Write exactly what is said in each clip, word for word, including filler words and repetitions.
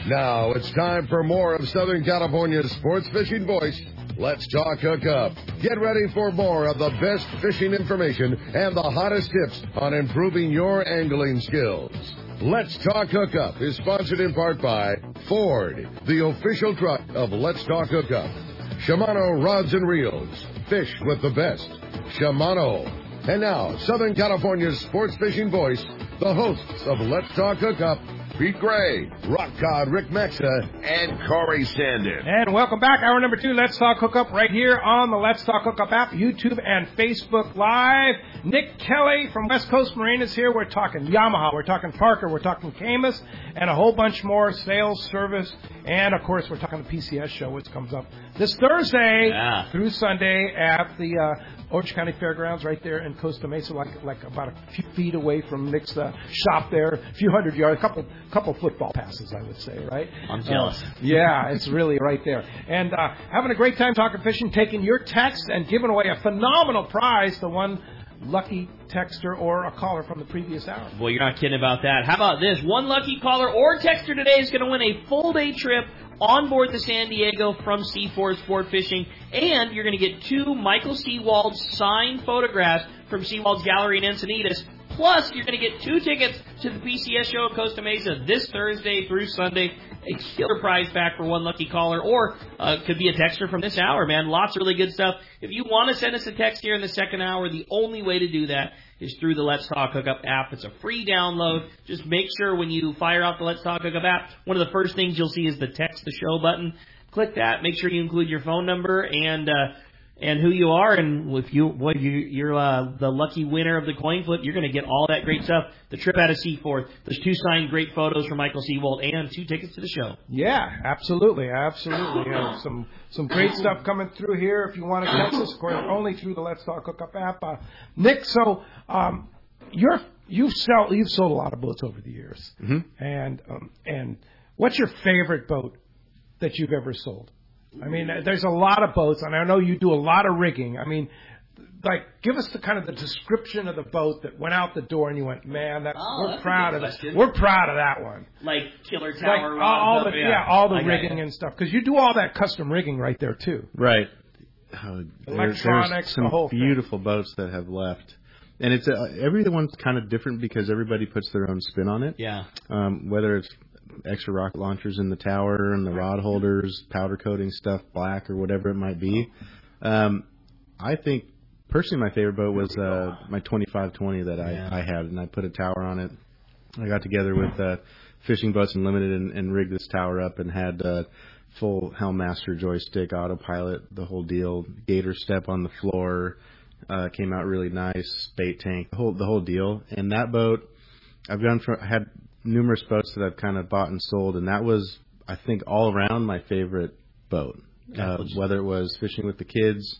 Now it's time for more of Southern California's sports fishing voice. Let's talk hookup. Get ready for more of the best fishing information and the hottest tips on improving your angling skills. Let's Talk Hookup is sponsored in part by Ford, the official truck of Let's Talk Hookup. Shimano Rods and Reels. Fish with the best. Shimano. And now, Southern California's sports fishing voice, the hosts of Let's Talk Hookup, Pete Gray, Rock Cod Rick Mexa, and Corey Sandin. And welcome back. Hour number two, Let's Talk Hookup, right here on the Let's Talk Hookup app, YouTube and Facebook Live. Nick Kelly from West Coast Marine is here. We're talking Yamaha, we're talking Parker, we're talking Caymas, and a whole bunch more, sales, service, and, of course, we're talking the P C S show, which comes up this Thursday yeah. through Sunday at the uh, Orange County Fairgrounds right there in Costa Mesa, like like about a few feet away from Nick's uh, shop there, a few hundred yards, a couple couple football passes, I would say, right? I'm jealous. Uh, yeah, it's really right there. And uh, having a great time talking fishing, taking your text and giving away a phenomenal prize to one lucky texter or a caller from the previous hour. Boy, you're not kidding about that. How about this? One lucky caller or texter today is going to win a full day trip on board the San Diego from C four Sport Fishing, and you're going to get two Michael Seawald signed photographs from Seawald's Gallery in Encinitas. Plus, you're going to get two tickets to the P C S show at Costa Mesa this Thursday through Sunday. A killer prize pack for one lucky caller, or uh, could be a texter from this hour, man. Lots of really good stuff. If you want to send us a text here in the second hour, the only way to do that is through the Let's Talk Hookup app. It's a free download. Just make sure when you fire out the Let's Talk Hookup app, one of the first things you'll see is the text the show button. Click that. Make sure you include your phone number and uh, and who you are, and if you, boy, you, you're uh, the lucky winner of the coin flip, you're going to get all that great stuff. The trip out of Seaforth. There's two signed great photos from Michael Seawald and two tickets to the show. Yeah, absolutely, absolutely. Yeah, some some great stuff coming through here. If you want to text us, of course, only through the Let's Talk Hookup app. Uh, Nick, so um, you're you've sell you've sold a lot of boats over the years, mm-hmm. and um, and what's your favorite boat that you've ever sold? I mean, there's a lot of boats, and I know you do a lot of rigging. I mean, like, give us the kind of the description of the boat that went out the door, and you went, man, that, oh, we're proud of that. We're proud of that one. Like Killer Tower, like all the yeah. yeah, all the I rigging and stuff, because you do all that custom rigging right there too. Right. Uh, Electronics, there's some the whole beautiful thing. boats that have left. And it's uh, everyone's kind of different because everybody puts their own spin on it. Yeah. Um, whether it's extra rocket launchers in the tower and the rod holders, powder coating stuff, black or whatever it might be. Um, I think personally my favorite boat was uh, my twenty-five twenty that I, yeah. I had, and I put a tower on it. I got together with uh, Fishing Boats Unlimited and, and rigged this tower up and had uh, full Helmmaster joystick, autopilot, the whole deal, gator step on the floor, uh, came out really nice, bait tank, the whole the whole deal. And that boat, I've gone for, I had numerous boats that I've kind of bought and sold, and that was, I think, all around my favorite boat. Uh, whether it was fishing with the kids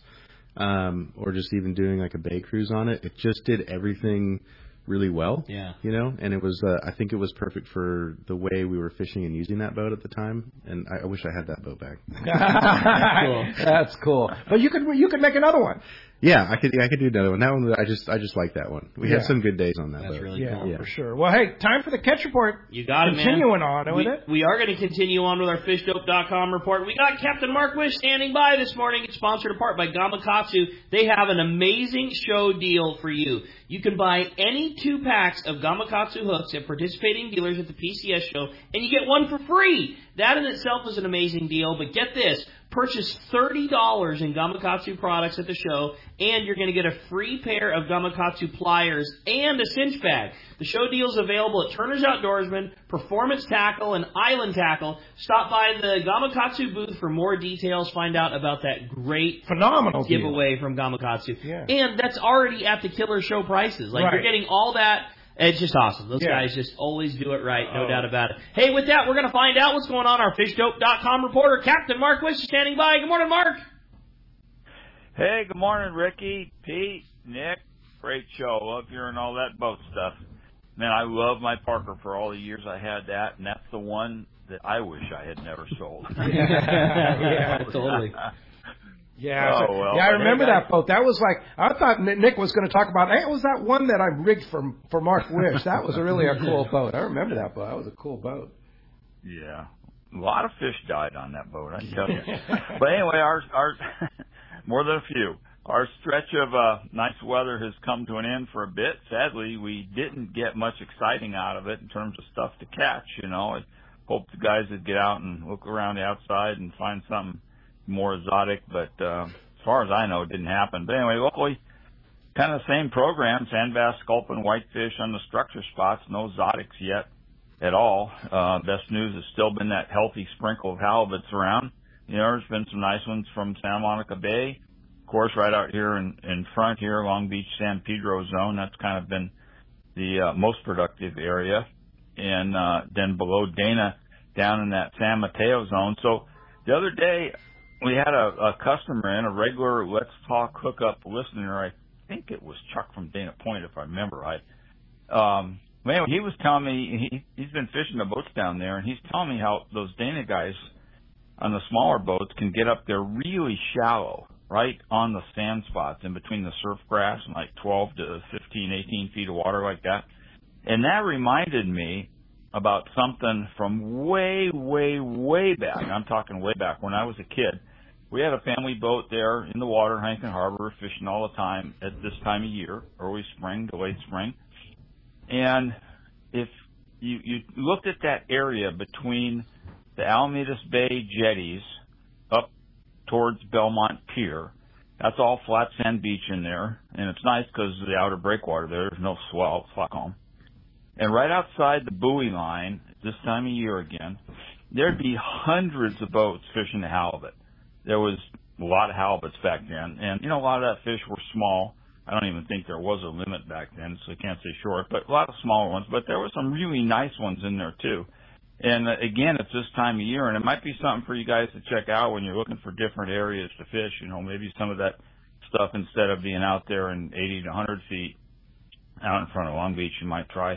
um, or just even doing like a bay cruise on it, it just did everything really well. Yeah. You know, and it was, uh, I think it was perfect for the way we were fishing and using that boat at the time. And I, I wish I had that boat back. That's cool. That's cool. But you could you could make another one. Yeah, I could I could do another one. That one I just I just like that one. We yeah. had some good days on that That's boat. really yeah, cool. Yeah, for sure. Well, hey, time for the catch report. You got it, man. Continuing on with we, it. We are going to continue on with our fish dope dot com report. We got Captain Mark Wish standing by this morning. It's sponsored in part by Gamakatsu. They have an amazing show deal for you. You can buy any two packs of Gamakatsu hooks at participating dealers at the P C S show, and you get one for free. That in itself is an amazing deal, but get this. Purchase thirty dollars in Gamakatsu products at the show, and you're going to get a free pair of Gamakatsu pliers and a cinch bag. The show deal is available at Turner's Outdoorsman, Performance Tackle, and Island Tackle. Stop by the Gamakatsu booth for more details. Find out about that great phenomenal giveaway deal. from Gamakatsu. Yeah. And that's already at the killer show prices. Like, right. You're getting all that. It's just awesome. Those yeah. guys just always do it right, no oh. doubt about it. Hey, with that, we're going to find out what's going on. Our fish dope dot com reporter, Captain Mark Wish, is standing by. Good morning, Mark. Hey, good morning, Ricky, Pete, Nick. Great show. Love hearing all that boat stuff. Man, I love my Parker for all the years I had that, and that's the one that I wish I had never sold. yeah, totally. Yeah, oh, so, well, yeah, I remember hey, that boat. That was like, I thought Nick was going to talk about, hey, it was that one that I rigged for, for Mark Wish. That was a really a cool boat. I remember that boat. That was a cool boat. Yeah. a lot of fish died on that boat, I tell you. But anyway, our, our more than a few. Our stretch of uh, nice weather has come to an end for a bit. Sadly, we didn't get much exciting out of it in terms of stuff to catch. You know, I hoped the guys would get out and look around the outside and find something more exotic. But uh, as far as I know, it didn't happen. But anyway, luckily, kind of the same program: sand bass, sculpin, whitefish on the structure spots. No exotics yet at all. Uh, best news has still been that healthy sprinkle of halibuts around. You know, there's been some nice ones from Santa Monica Bay. Of course, right out here in, in front here, Long Beach, San Pedro zone, that's kind of been the uh, most productive area. And uh, then below Dana, down in that San Mateo zone. So the other day, we had a, a customer in, a regular Let's Talk Hookup listener. I think it was Chuck from Dana Point, if I remember right. Um, man, he was telling me he, he's been fishing the boats down there, and he's telling me how those Dana guys on the smaller boats can get up there really shallow, right on the sand spots in between the surf grass and like twelve to fifteen, eighteen feet of water like that. And that reminded me about something from way, way, way back. I'm talking way back when I was a kid. We had a family boat there in the water in Huntington Harbor, fishing all the time at this time of year, early spring to late spring. And if you, you looked at that area between the Alamitas Bay jetties up towards Belmont Pier, that's all flat sand beach in there, and it's nice because of the outer breakwater there. There's no swell. It's like home. And right outside the buoy line, this time of year again, there'd be hundreds of boats fishing the halibut. There was a lot of halibuts back then, and, you know, a lot of that fish were small. I don't even think there was a limit back then, so I can't say short, but a lot of smaller ones. But there were some really nice ones in there, too. And, uh, again, it's this time of year, and it might be something for you guys to check out when you're looking for different areas to fish. You know, maybe some of that stuff, instead of being out there in eighty to one hundred feet out in front of Long Beach, you might try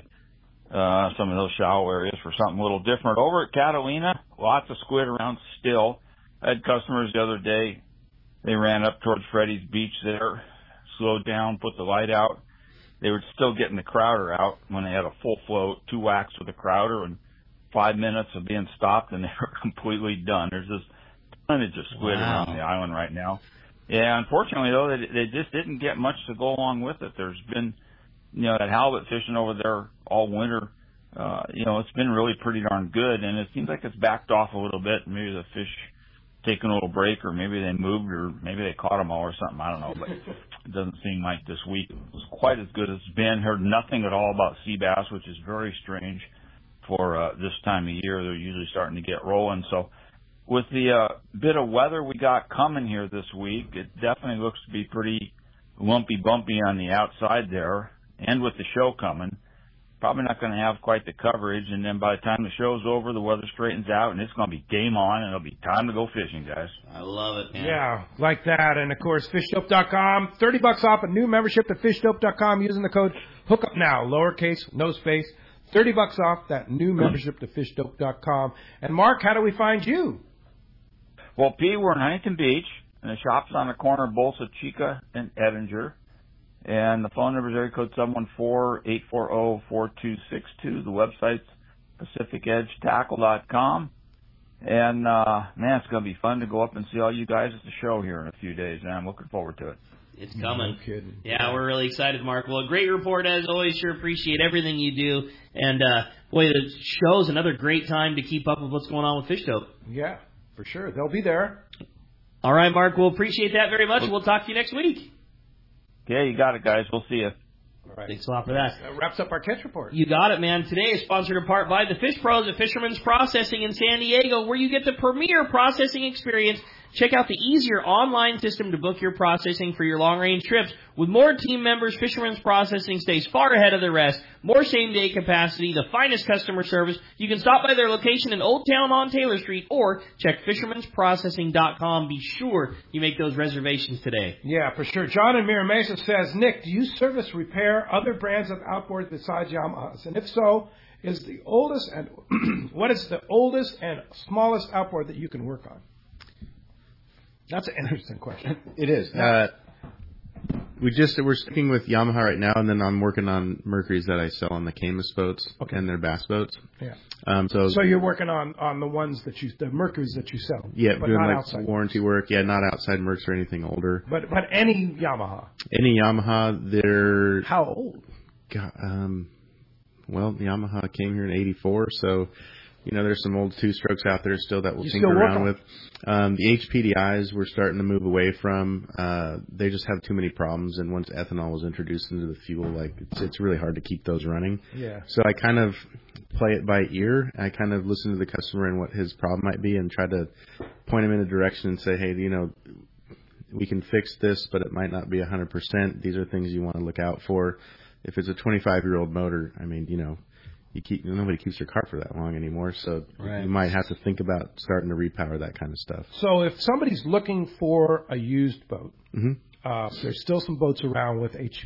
uh, some of those shallow areas for something a little different. Over at Catalina, lots of squid around still. I had customers the other day. They ran up towards Freddy's Beach there, slowed down, put the light out. They were still getting the crowder out when they had a full float, two whacks with a crowder, and five minutes of being stopped, and they were completely done. There's this tonnage of squid wow. around the island right now. Yeah, unfortunately, though, they, they just didn't get much to go along with it. There's been, you know, that halibut fishing over there all winter. Uh, you know, it's been really pretty darn good, and it seems like it's backed off a little bit. Maybe the fish taking a little break, or maybe they moved, or maybe they caught them all or something. I don't know, but it doesn't seem like this week was quite as good as it's been. Heard nothing at all about sea bass, which is very strange for uh, this time of year. They're usually starting to get rolling. So with the uh, bit of weather we got coming here this week, it definitely looks to be pretty lumpy bumpy on the outside there. And with the show coming, probably not going to have quite the coverage. And then by the time the show's over, the weather straightens out, and it's going to be game on, and it'll be time to go fishing, guys. I love it, man. Yeah, like that. And, of course, fish dope dot com, thirty bucks off a new membership to fish dope dot com using the code HOOKUPNOW, lowercase, no space. thirty bucks off that new membership to fish dope dot com. And, Mark, how do we find you? Well, P, we're in Huntington Beach, and the shop's on the corner of Bolsa Chica and Edinger. And the phone number is area code seven one four, eight four zero, four two six two. The website's pacific edge tackle dot com. And, uh, man, it's going to be fun to go up and see all you guys at the show here in a few days, and I'm looking forward to it. It's coming. No kidding. Yeah, we're really excited, Mark. Well, great report as always. Sure appreciate everything you do. And, uh, boy, the show's another great time to keep up with what's going on with Fish Dope. Yeah, for sure. They'll be there. All right, Mark. We'll appreciate that very much. We'll talk to you next week. Yeah, you got it, guys. We'll see you. All right. Thanks a lot for that. That wraps up our catch report. You got it, man. Today is sponsored in part by the Fish Pros at Fisherman's Processing in San Diego, where you get the premier processing experience. Check out the easier online system to book your processing for your long-range trips. With more team members, Fisherman's Processing stays far ahead of the rest. More same-day capacity, the finest customer service. You can stop by their location in Old Town on Taylor Street or check fishermans processing dot com. Be sure you make those reservations today. Yeah, for sure. John in Mira Mesa says, Nick, do you service repair other brands of outboards besides Yamahas? And if so, is the oldest and what is the oldest and smallest outboard that you can work on? That's an interesting question. It is. Uh, we just we're sticking with Yamaha right now, and then I'm working on Mercury's that I sell on the Camus boats okay. and their bass boats. Yeah. Um, so so you're working on, on the ones that you the Mercury's that you sell. Yeah, but doing not like outside warranty work. Yeah, not outside Mercs or anything older. But but any Yamaha. Any Yamaha, they're how old? God, um, well, Yamaha came here in eighty-four, so. You know, there's some old two-strokes out there still that we'll you tinker around with. Um, the H P D Is we're starting to move away from. Uh, they just have too many problems, and once ethanol was introduced into the fuel, like it's, it's really hard to keep those running. Yeah. So I kind of play it by ear. I kind of listen to the customer and what his problem might be, and try to point him in a direction and say, hey, you know, we can fix this, but it might not be one hundred percent. These are things you want to look out for. If it's a twenty-five-year-old motor, I mean, you know. You keep nobody keeps their car for that long anymore, so right. you might have to think about starting to repower that kind of stuff. So if somebody's looking for a used boat, mm-hmm. uh, there's still some boats around with H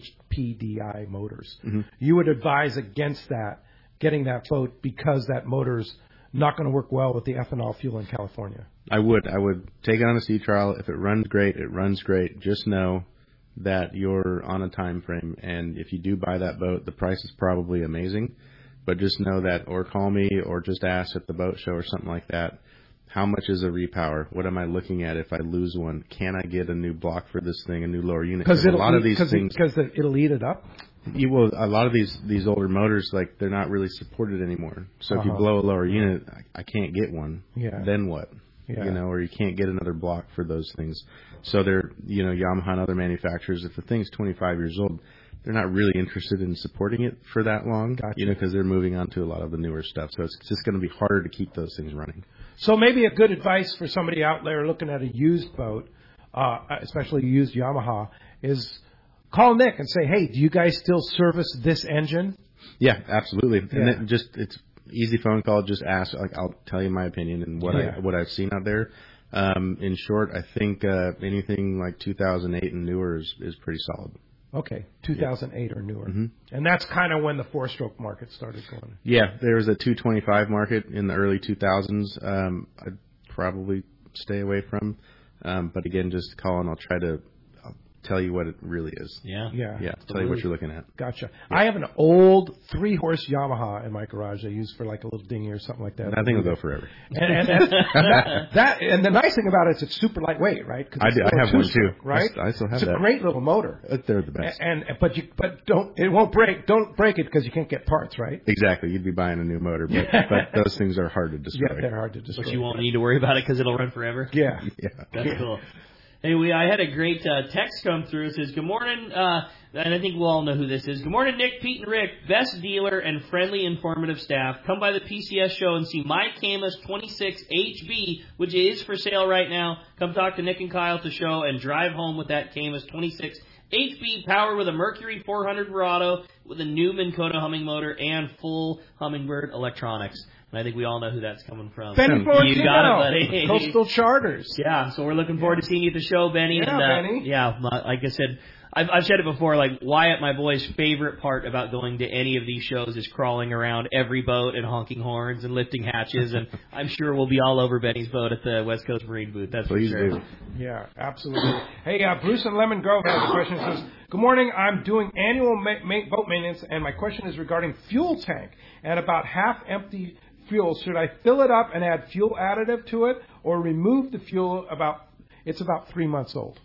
P D I motors. Mm-hmm. You would advise against that, getting that boat because that motor's not going to work well with the ethanol fuel in California. I would. I would take it on a sea trial. If it runs great, it runs great. Just know that you're on a time frame, and if you do buy that boat, the price is probably amazing. But just know that, or call me, or just ask at the boat show or something like that, how much is a repower? What am I looking at if I lose one? Can I get a new block for this thing, a new lower unit? Because a lot eat, of these things, because it, it'll eat it up. You will. A lot of these these older motors, like they're not really supported anymore. So uh-huh. if you blow a lower unit, I, I can't get one. Yeah. Then what? Yeah. You know, or you can't get another block for those things. So they're, you know, Yamaha and other manufacturers, if the thing's twenty-five years old, they're not really interested in supporting it for that long, gotcha. you know, because they're moving on to a lot of the newer stuff. So it's just going to be harder to keep those things running. So maybe a good advice for somebody out there looking at a used boat, uh, especially a used Yamaha, is call Nick and say, hey, do you guys still service this engine? Yeah, absolutely. Yeah. And then just it's easy phone call. Just ask. Like I'll tell you my opinion and what yeah. I what I've seen out there. Um, in short, I think uh, anything like two thousand eight and newer is, is pretty solid. Okay, two thousand eight yeah. or newer. Mm-hmm. And that's kind of when the four-stroke market started going. Yeah, there was a two twenty-five market in the early two thousands. Um, I'd probably stay away from. Um, but again, just call and I'll try to I'll tell you what it really is. Yeah. Yeah. Yeah, tell you what you're looking at. Gotcha. Yeah. I have an old three-horse Yamaha in my garage I use for like a little dinghy or something like that. That thing will go forever. And, and, and that, that, and the nice thing about it is it's super lightweight, right? I do. I have one too. Right? I still have it's that. It's a great little motor. They're the best. And, and but you but don't it won't break. Don't break it because you can't get parts, right? Exactly. You'd be buying a new motor, but, but those things are hard to destroy. Yeah, they're hard to destroy. But you won't need to worry about it because it'll run forever. Yeah. Yeah. That's cool. Anyway, I had a great uh, text come through. It says, good morning, uh, and I think we'll all know who this is. Good morning, Nick, Pete, and Rick. Best dealer and friendly, informative staff. Come by the P C S show and see my Camus twenty-six H B, which is for sale right now. Come talk to Nick and Kyle at the show and drive home with that Camus twenty-six H B powered with a Mercury four hundred Verado with a new Minn Kota humming motor and full Humminbird electronics. And I think we all know who that's coming from. Benny Fortino. You got it, buddy. Coastal Charters. Yeah, so we're looking forward to seeing you at the show, Benny. Yeah, and, uh, Benny. Yeah, like I said, I've, I've said it before, like Wyatt, my boy's favorite part about going to any of these shows is crawling around every boat and honking horns and lifting hatches, and I'm sure we'll be all over Benny's boat at the West Coast Marine booth. That's Please for sure. do. Yeah, absolutely. Hey, uh, Bruce in Lemon Grove has a question. It says, good morning. I'm doing annual ma- ma- boat maintenance, and my question is regarding fuel tank and about half empty fuel. Should I fill it up and add fuel additive to it, or remove the fuel? About it's about three months old.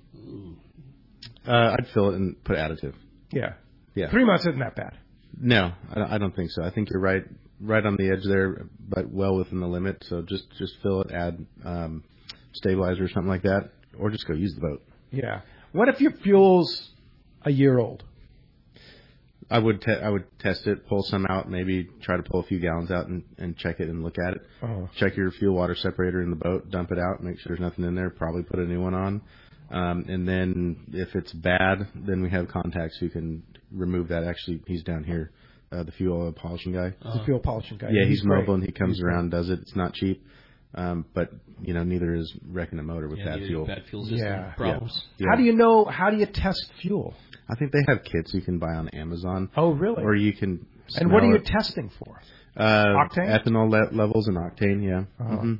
Uh, I'd fill it and put additive. Yeah, Yeah. Three months isn't that bad. No, I don't think so. I think you're right, right on the edge there, but well within the limit. So just just fill it, add um, stabilizer or something like that, or just go use the boat. Yeah. What if your fuel's a year old? I would te- I would test it, pull some out, maybe try to pull a few gallons out and, and check it and look at it. Oh. Check your fuel water separator in the boat, dump it out, make sure there's nothing in there. Probably put a new one on. Um, and then if it's bad, then we have contacts who can remove that. Actually, he's down here, uh, the fuel polishing guy. Uh-huh. The fuel polishing guy. Yeah, he's, he's mobile great. and he comes he's around, great. does it. It's not cheap. Um, but, you know, neither is wrecking a motor with Yeah, bad fuel. Bad fuel system Yeah. problems. Yeah. How do you know? How do you test fuel? I think they have kits you can buy on Amazon. Oh, really? Or you can And what are smell you it. testing for? Uh, Octane? Ethanol le- levels and octane, yeah. Uh-huh. Mm-hmm.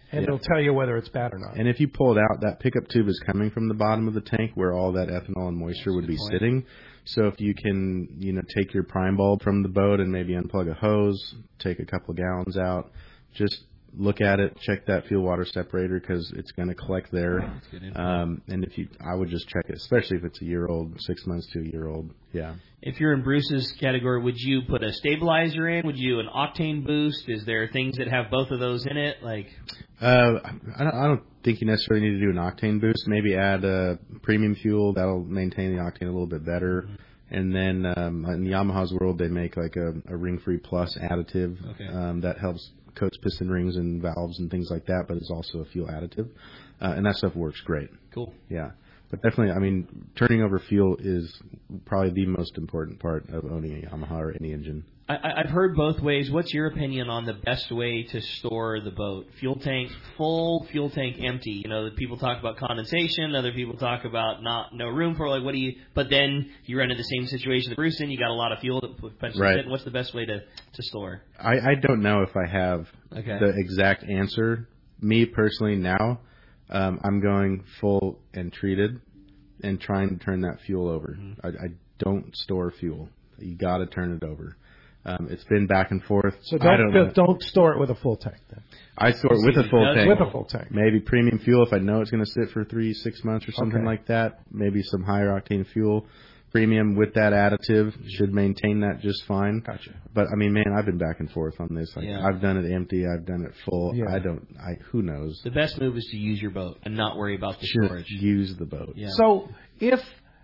And Yeah. it'll tell you whether it's bad or not. And if you pull it out, that pickup tube is coming from the bottom of the tank where all that ethanol and moisture would be sitting. So if you can, you know, take your prime bulb from the boat and maybe unplug a hose, take a couple of gallons out, just look at it, check that fuel water separator because it's going to collect there. That's good info. Um, and if you, I would just check it, especially if it's a year old, six months to a year old. Yeah. If you're in Bruce's category, would you put a stabilizer in? Would you do an octane boost? Is there things that have both of those in it? Like, Uh, I don't, I don't think you necessarily need to do an octane boost. Maybe add a premium fuel that'll maintain the octane a little bit better. Mm-hmm. And then um, in Yamaha's world, they make like a, a ring-free plus additive Okay. um, that helps coats piston rings and valves and things like that, but it's also a fuel additive, uh, and that stuff works great. cool. Yeah, but definitely, I mean, turning over fuel is probably the most important part of owning a Yamaha or any engine. I, I- I've heard both ways. What's your opinion on the best way to store the boat? Fuel tank full, fuel tank empty. You know, people talk about condensation. Other people talk about not no room for. Like, what do you? But then you run into the same situation that Bruce in. You got a lot of fuel that potentially Right. fit. What's the best way to, to store? I, I don't know if I have Okay. the exact answer. Me personally, now um, I'm going full and treated and trying to turn that fuel over. Mm-hmm. I, I don't store fuel. You got to turn it over. Um, it's been back and forth. So I don't don't, don't, know. store it with a full tank then. I store it with a full tank. With a full tank. Maybe premium fuel if I know it's going to sit for three, six months or something Okay. like that. Maybe some higher octane fuel. Premium with that additive should maintain that just fine. Gotcha. But I mean, man, I've been back and forth on this. Like, Yeah. I've done it empty, I've done it full. Yeah. I don't. I who knows? The best move is to use your boat and not worry about the Just storage. use the boat. Yeah. So if,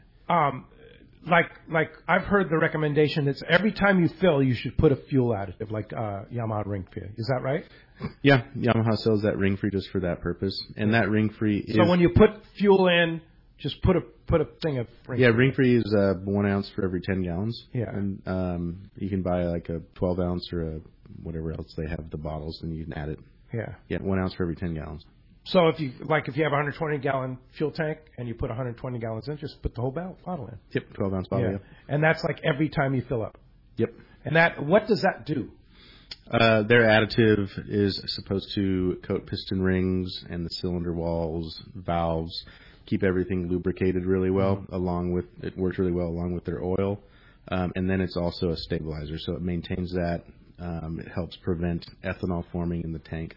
um, like like I've heard the recommendation that's every time you fill, you should put a fuel additive like uh, Yamaha ring free. Is that right? Yeah, Yamaha sells that ring free just for that purpose, and that ring free is. So when you put fuel in, just put a put a thing of ring yeah, free. ring free is uh, one ounce for every ten gallons. Yeah. and um, you can buy like a twelve ounce or a whatever else they have the bottles, and you can add it. Yeah. Yeah, one ounce for every ten gallons. So if you like, if you have a one hundred twenty gallon fuel tank and you put one hundred twenty gallons in, just put the whole bo- bottle in. Yep, twelve ounce bottle. Yeah. Yep. And that's like every time you fill up. Yep. And that what does that do? Uh, their additive is supposed to coat piston rings and the cylinder walls, valves, keep everything lubricated really well. Mm-hmm. Along with it works really well along with their oil, um, and then it's also a stabilizer, so it maintains that. Um, it helps prevent ethanol forming in the tank.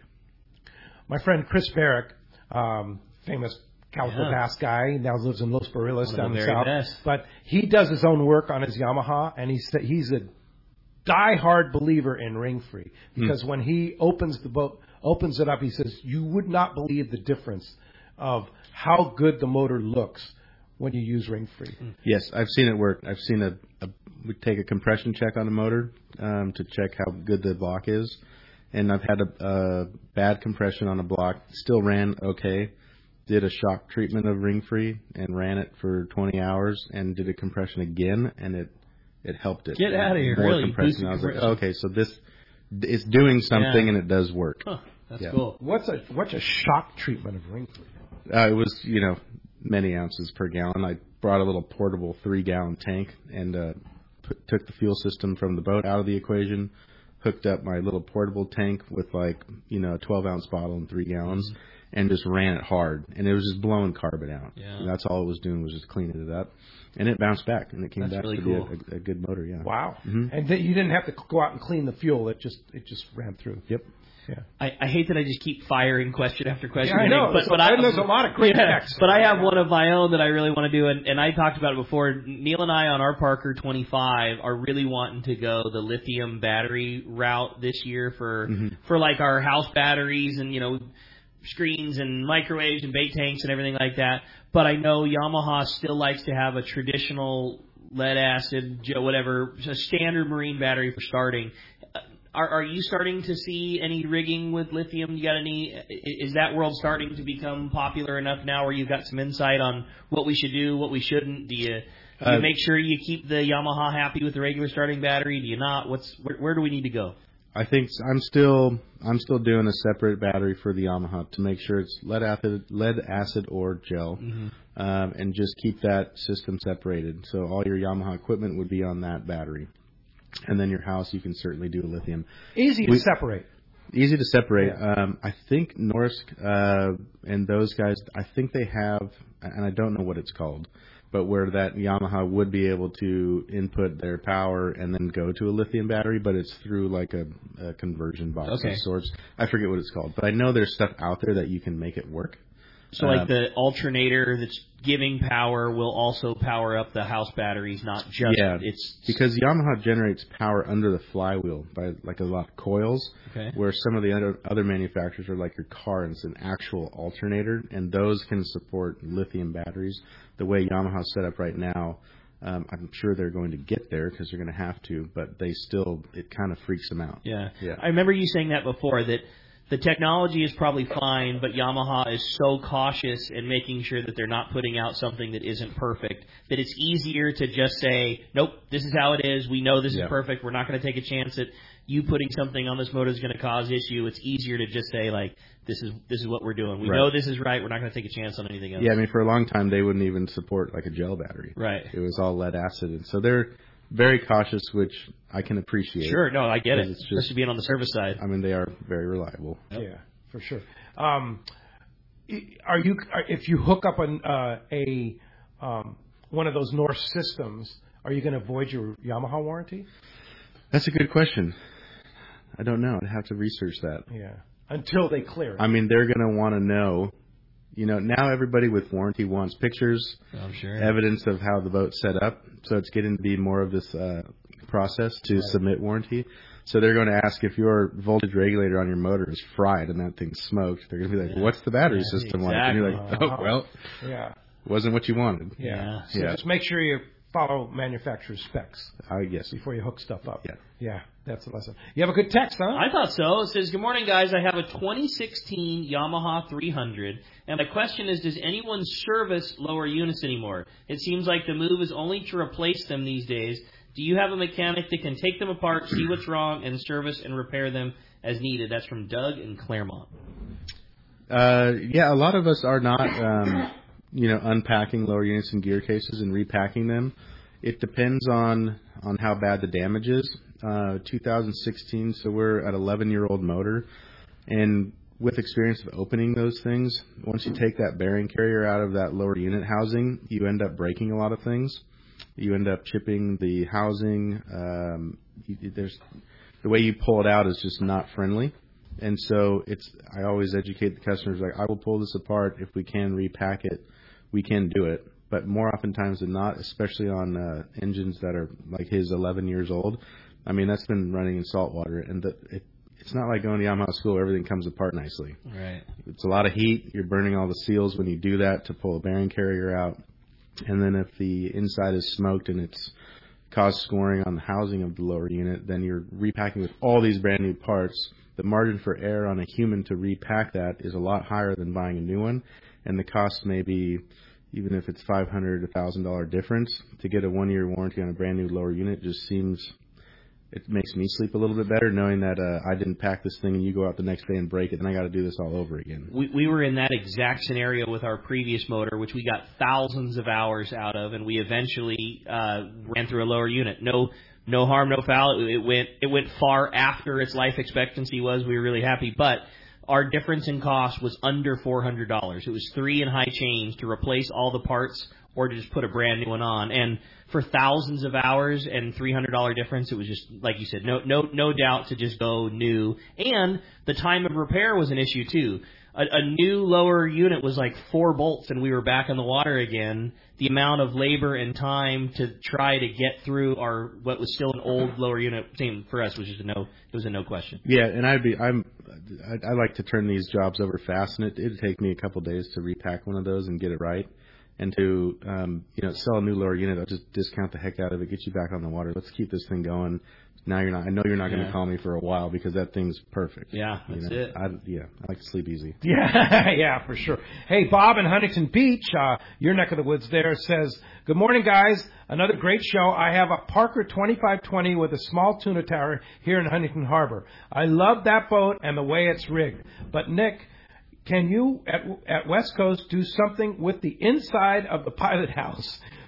My friend Chris Barrick, um, famous Calico Yeah. Bass guy, now lives in Los Barriles One of down the in very south. best. But he does his own work on his Yamaha, and he's he's a die-hard believer in ring free because when he opens the boat, opens it up, he says you would not believe the difference of how good the motor looks when you use ring free. Yes, I've seen it work. I've seen a, a we take a compression check on a motor um, to check how good the block is, and I've had a, a bad compression on a block. Still ran okay. Did a shock treatment of ring free and ran it for twenty hours, and did a compression again, and it it helped it. Get outta here, More really? compression. Boosted I was like, compression. okay, so this it's doing something, Yeah. and it does work. Huh, that's Yeah. cool. What's a what's a shock treatment of ring free? Uh, it was, you know, many ounces per gallon. I brought a little portable three-gallon tank and uh, put, took the fuel system from the boat out of the equation, hooked up my little portable tank with, like, you know, a twelve-ounce bottle and three gallons, mm-hmm. and just ran it hard. And it was just blowing carbon out. Yeah. And that's all it was doing was just cleaning it up. And it bounced back, and it came That's back really to cool. be a, a, a good motor, yeah. Wow! Mhm. And th- you didn't have to go out and clean the fuel; it just it just ran through. Yep. Yeah. I, I hate that I just keep firing question after question. Yeah, I know. But, So- but I, and there's a lot of great yeah, texts. But I have one of my own that I really want to do, and, and I talked about it before. Neil and I on our Parker twenty-five are really wanting to go the lithium battery route this year for Mm-hmm. for like our house batteries and you know screens and microwaves and bait tanks and everything like that. But I know Yamaha still likes to have a traditional lead acid, jo- whatever, a standard marine battery for starting. Are, are you starting to see any rigging with lithium? You got any? Is that world starting to become popular enough now, where you've got some insight on what we should do, what we shouldn't? Do you, do you Uh, make sure you keep the Yamaha happy with the regular starting battery? Do you not? What's where, where do we need to go? I think I'm still I'm still doing a separate battery for the Yamaha to make sure it's lead acid, lead acid or gel, Mm-hmm. um, and just keep that system separated. So all your Yamaha equipment would be on that battery, and then your house you can certainly do a lithium. Easy to We- separate. easy to separate. Yeah. Um, I think Norsk uh, and those guys, I think they have, and I don't know what it's called, but where that Yamaha would be able to input their power and then go to a lithium battery, but it's through like a, a conversion box Okay. of sorts. I forget what it's called, but I know there's stuff out there that you can make it work. So, Uh, like the alternator that's giving power will also power up the house batteries, not just Yeah, it's because Yamaha generates power under the flywheel by like a lot of coils, Okay. where some of the other, other manufacturers are like your car, and it's an actual alternator, and those can support lithium batteries. The way Yamaha's set up right now, um, I'm sure they're going to get there because they're going to have to, but they still, it kind of freaks them out. Yeah. Yeah. I remember you saying that before, that the technology is probably fine, but Yamaha is so cautious in making sure that they're not putting out something that isn't perfect, that it's easier to just say, nope, this is how it is. We know this Yeah. is perfect. We're not going to take a chance that you putting something on this motor is going to cause issue. It's easier to just say, like, this is this is what we're doing. We Right. know this is right. We're not going to take a chance on anything else. Yeah, I mean, for a long time, they wouldn't even support like a gel battery. Right. It was all lead acid. And so they're very cautious, which I can appreciate. Sure. No, I get it. It's just- Especially being on the service side. I mean, they are very reliable. Yeah, for sure. Um, are you are, if you hook up an, uh, a um, one of those North systems, are you going to avoid your Yamaha warranty? That's a good question. I don't know. I'd have to research that. Yeah, until they clear it. I mean, they're going to want to know. You know, now everybody with warranty wants pictures, I'm sure. evidence of how the boat's set up. So it's getting to be more of this uh, process to Right. submit warranty. So they're going to ask if your voltage regulator on your motor is fried and that thing's smoked. They're going to be like, Yeah. what's the battery Yeah, system like? And you're like, exactly. oh, well, yeah, wasn't what you wanted. yeah. Yeah. So Yeah. just make sure you follow manufacturer's specs I guess. before you hook stuff up. Yeah. Yeah, that's the lesson. You have a good text, huh? I thought so. It says, good morning, guys. I have a twenty sixteen Yamaha three hundred, and my question is, does anyone service lower units anymore? It seems like the move is only to replace them these days. Do you have a mechanic that can take them apart, see what's wrong, and service and repair them as needed? That's from Doug in Claremont. Uh, yeah, a lot of us are not, um, you know, unpacking lower units and gear cases and repacking them. It depends on, on how bad the damage is. Uh, two thousand sixteen, so we're at eleven-year-old motor, and with experience of opening those things, once you take that bearing carrier out of that lower unit housing, you end up breaking a lot of things. You end up chipping the housing. Um, you, there's the way you pull it out is just not friendly. And so it's, I always educate the customers, like, I will pull this apart. If we can repack it, we can do it. But more oftentimes than not, especially on uh, engines that are like his eleven years old, I mean, that's been running in salt water. And the, it, it's not like going to Yamaha school where everything comes apart nicely. Right. It's a lot of heat. You're burning all the seals when you do that to pull a bearing carrier out. And then if the inside is smoked and it's caused scoring on the housing of the lower unit, then you're repacking with all these brand new parts. The margin for error on a human to repack that is a lot higher than buying a new one, and the cost may be, even if it's five hundred dollars, one thousand dollars difference, to get a one-year warranty on a brand new lower unit just seems, it makes me sleep a little bit better knowing that uh, I didn't pack this thing and you go out the next day and break it, and I got to do this all over again. We, we were in that exact scenario with our previous motor, which we got thousands of hours out of, and we eventually uh, ran through a lower unit. No, no harm, no foul. It, it went, it went far after its life expectancy was. We were really happy, but our difference in cost was under four hundred dollars. It was three and high change to replace all the parts or to just put a brand new one on. And for thousands of hours and three hundred dollars difference, it was just, like you said, no, no, no doubt to just go new. And the time of repair was an issue too. A, a new lower unit was like four bolts and we were back on the water again. The amount of labor and time to try to get through our, what was still an old lower unit, same for us, was just a no, it was a no question. Yeah, and I'd be, I'm, I, I like to turn these jobs over fast, and it, it'd take me a couple days to repack one of those and get it right. And to, um, you know, sell a new lower unit, I'll just discount the heck out of it, get you back on the water. Let's keep this thing going. Now you're not, I know you're not going to Yeah. call me for a while because that thing's perfect. Yeah, You that's know, it. I, yeah, I like to sleep easy. Yeah, yeah, for sure. Hey, Bob in Huntington Beach, uh, your neck of the woods there, says, good morning, guys. Another great show. I have a Parker twenty-five twenty with a small tuna tower here in Huntington Harbor. I love that boat and the way it's rigged. But, Nick, can you, at, at West Coast, do something with the inside of the pilot house?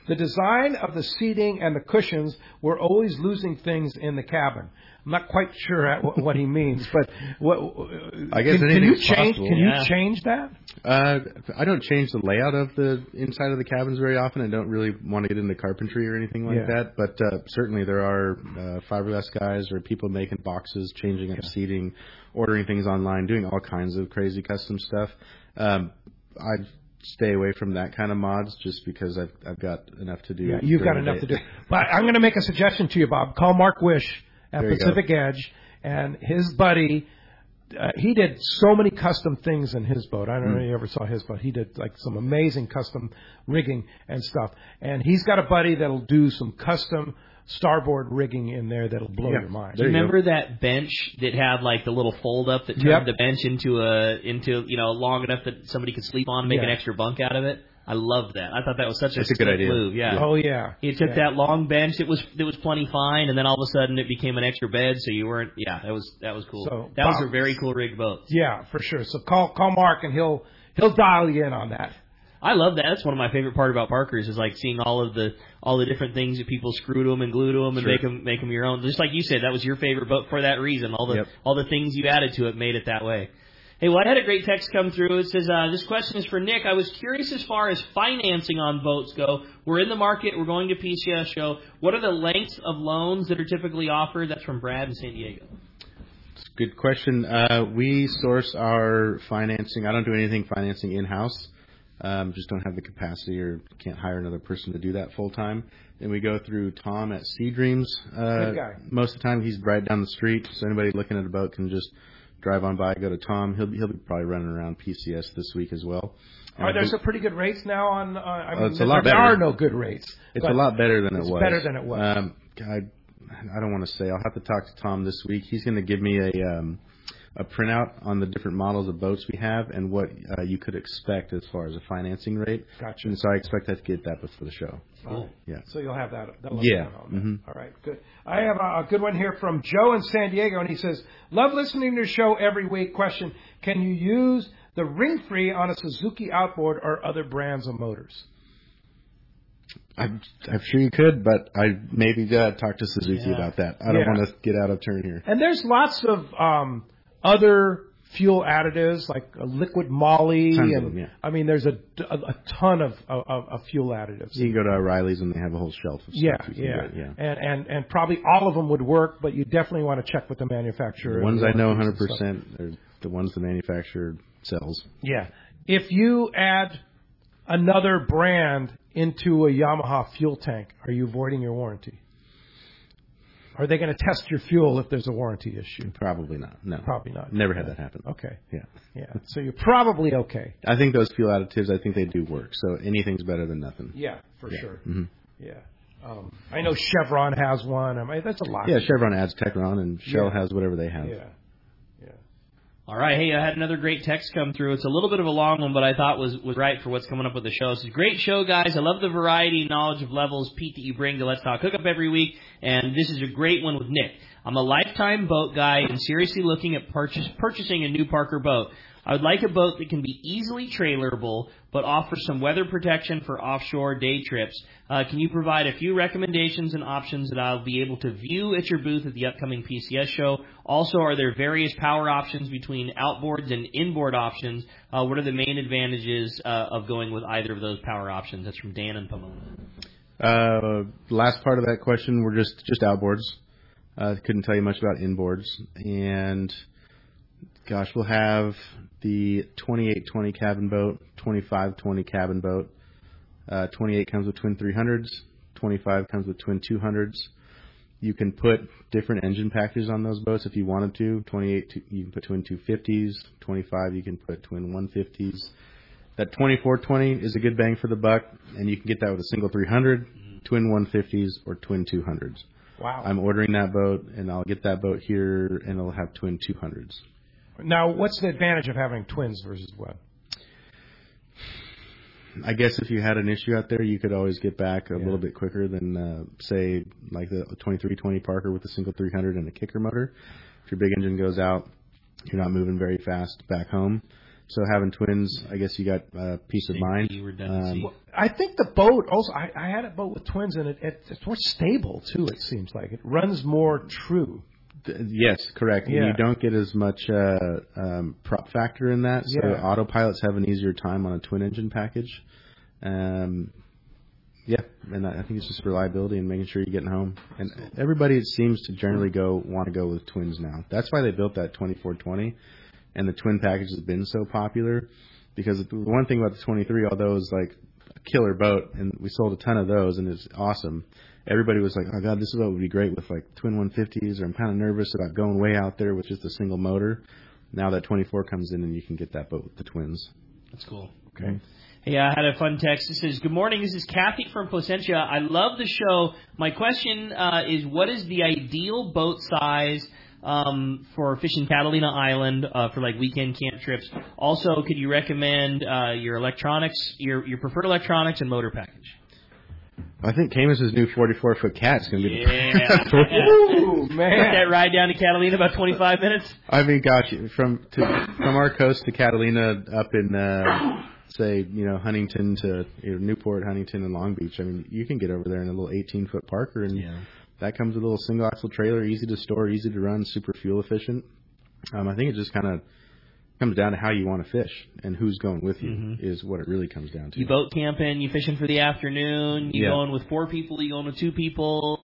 The design of the seating and the cushions were always losing things in the cabin. I'm not quite sure what, what he means, but what, I guess can, can you anything's change? possible. Can Yeah. you change that? Uh, I don't change the layout of the inside of the cabins very often. I don't really want to get into carpentry or anything like Yeah. that. But uh, certainly there are uh, fiberglass guys or people making boxes, changing up seating, ordering things online, doing all kinds of crazy custom stuff. Um, I stay away from that kind of mods just because I've I've got enough to do. Yeah, you've got during the enough to day. do. But I'm going to make a suggestion to you, Bob. Call Mark Wish at There you Pacific Edge, and his buddy. Uh, he did so many custom things in his boat. I don't know if you ever saw his boat. He did like some amazing custom rigging and stuff. And he's got a buddy that'll do some custom starboard rigging in there that'll blow Yeah. your mind. Do you There you remember that bench that had like the little fold up that turned Yep. the bench into a into you know long enough that somebody could sleep on and make Yeah. an extra bunk out of it? I loved that. I thought that was such a, That's a good slick idea. move. Yeah. Oh yeah. He took yeah. that long bench. It was it was plenty fine, and then all of a sudden it became an extra bed, so you weren't. Yeah, that was that was cool. So, that was Bob- a very cool rigged boat. Yeah, for sure. So call call Mark and he'll he'll dial you in on that. I love that. That's one of my favorite part about Parker's is like seeing all of the all the different things that people screw to them and glue to them and Sure. make them make them your own. Just like you said, that was your favorite boat for that reason. All the Yep. all the things you added to it made it that way. Hey, well, I had a great text come through. It says, uh, this question is for Nick. I was curious as far as financing on boats go. We're in the market. We're going to P C S show. What are the lengths of loans that are typically offered? That's from Brad in San Diego. It's a good question. Uh, we source our financing. I don't do anything financing in-house. Um, just don't have the capacity or can't hire another person to do that full time. And we go through Tom at Sea Dreams. Uh, Good guy. Most of the time he's right down the street, so anybody looking at a boat can just drive on by, go to Tom. He'll be, he'll be probably running around P C S this week as well. And Are I there think some pretty good rates now on? Uh, I mean, Oh, it's a there, lot there better. are no good rates. It's but a lot better than it it's was. better than it was. Um, I, I don't want to say. I'll have to talk to Tom this week. He's going to give me a um, a printout on the different models of boats we have and what uh, you could expect as far as a financing rate. Gotcha. And so I expect to get that before the show. Cool. Yeah. So you'll have that. that'll Yeah. have that on there. Mhm. All right. Good. I have a, a good one here from Joe in San Diego, and he says, "Love listening to your show every week. Question: Can you use the ring free on a Suzuki outboard or other brands of motors?" I'm, I'm sure you could, but I maybe uh, talk to Suzuki Yeah. about that. I don't Yeah. want to get out of turn here. And there's lots of um, other fuel additives like a liquid moly, Tons of and them, yeah. I mean, there's a, a, a ton of, of, of fuel additives. You can go to O'Reilly's and they have a whole shelf of Yeah, stuff. you can yeah, get, yeah. and and and probably all of them would work, but you definitely want to check with the manufacturer. The ones I know one hundred warranties and stuff. percent are the ones the manufacturer sells. Yeah. If you add another brand into a Yamaha fuel tank, are you voiding your warranty? Are they going to test your fuel if there's a warranty issue? Probably not. No. Probably not. Never had that happen. Okay. Yeah. Yeah. So you're probably okay. I think those fuel additives, I think they do work. So anything's better than nothing. Yeah, for sure. hmm Yeah. Um, I know Chevron has one. I mean, that's a lot. Yeah, Chevron adds Techron and Shell Yeah. has whatever they have. Yeah. Yeah. All right. Hey, I had another great text come through. It's a little bit of a long one, but I thought was was right for what's coming up with the show. It's a great show, guys. I love the variety, knowledge of levels, Pete, that you bring to Let's Talk Hookup every week. And this is a great one with Nick. I'm a lifetime boat guy and seriously looking at purchase, purchasing a new Parker boat. I would like a boat that can be easily trailerable, but offers some weather protection for offshore day trips. Uh, can you provide a few recommendations and options that I'll be able to view at your booth at the upcoming P C S show? Also, are there various power options between outboards and inboard options? Uh, what are the main advantages uh, of going with either of those power options? That's from Dan and Pomona. Uh, last part of that question, we're just, just outboards. Uh, couldn't tell you much about inboards. And gosh, we'll have the twenty-eight twenty cabin boat, twenty-five twenty cabin boat. Uh, twenty-eight comes with twin three hundreds, twenty-five comes with twin two hundreds. You can put different engine packages on those boats if you wanted to. twenty-eight, you can put twin two fifties. twenty-five, you can put twin one fifties. That twenty-four twenty is a good bang for the buck, and you can get that with a single three hundred, twin one fifties, or twin two hundreds. Wow. I'm ordering that boat, and I'll get that boat here, and it'll have twin two hundreds. Now, what's the advantage of having twins versus what? I guess if you had an issue out there, you could always get back a Yeah. little bit quicker than, uh, say, like the twenty-three twenty Parker with a single three hundred and a kicker motor. If your big engine goes out, you're not moving very fast back home. So having twins, I guess you got uh, peace of mind. Um, well, I think the boat also. I, I had a boat with twins, and it, it, it's more stable too. It seems like it runs more true. Yes, correct. Yeah. And you don't get as much uh, um, prop factor in that. So yeah. autopilots have an easier time on a twin engine package. Um, yeah, and I think it's just reliability and making sure you're getting home. And everybody seems to generally go want to go with twins now. That's why they built that twenty-four twenty, and the twin package has been so popular. Because the one thing about the twenty-three, although it was like a killer boat, and we sold a ton of those, and it's awesome. Everybody was like, oh, God, this is what would be great with, like, twin one fifties, or I'm kind of nervous about going way out there with just a single motor. Now that twenty-four comes in, and you can get that boat with the twins. That's cool. Okay. Hey, I had a fun text. It says, good morning, this is Kathy from Placentia. I love the show. My question uh, is, what is the ideal boat size um, for fishing Catalina Island uh, for, like, weekend camp trips? Also, could you recommend uh, your electronics, your, your preferred electronics and motor package? I think Camus's new forty-four foot cat is going to be yeah. the Ooh, man. That ride down to Catalina about twenty-five minutes? I mean, gosh, from to, from our coast to Catalina up in, uh, say, you know, Huntington to you know, Newport, Huntington, and Long Beach. I mean, you can get over there in a little eighteen foot Parker, and yeah. that comes with a little single axle trailer, easy to store, easy to run, super fuel efficient. Um, I think it just kind of comes down to how you want to fish and who's going with you mm-hmm. is what it really comes down to. You boat camping, you fishing for the afternoon, you yeah. going with four people, you going with two people.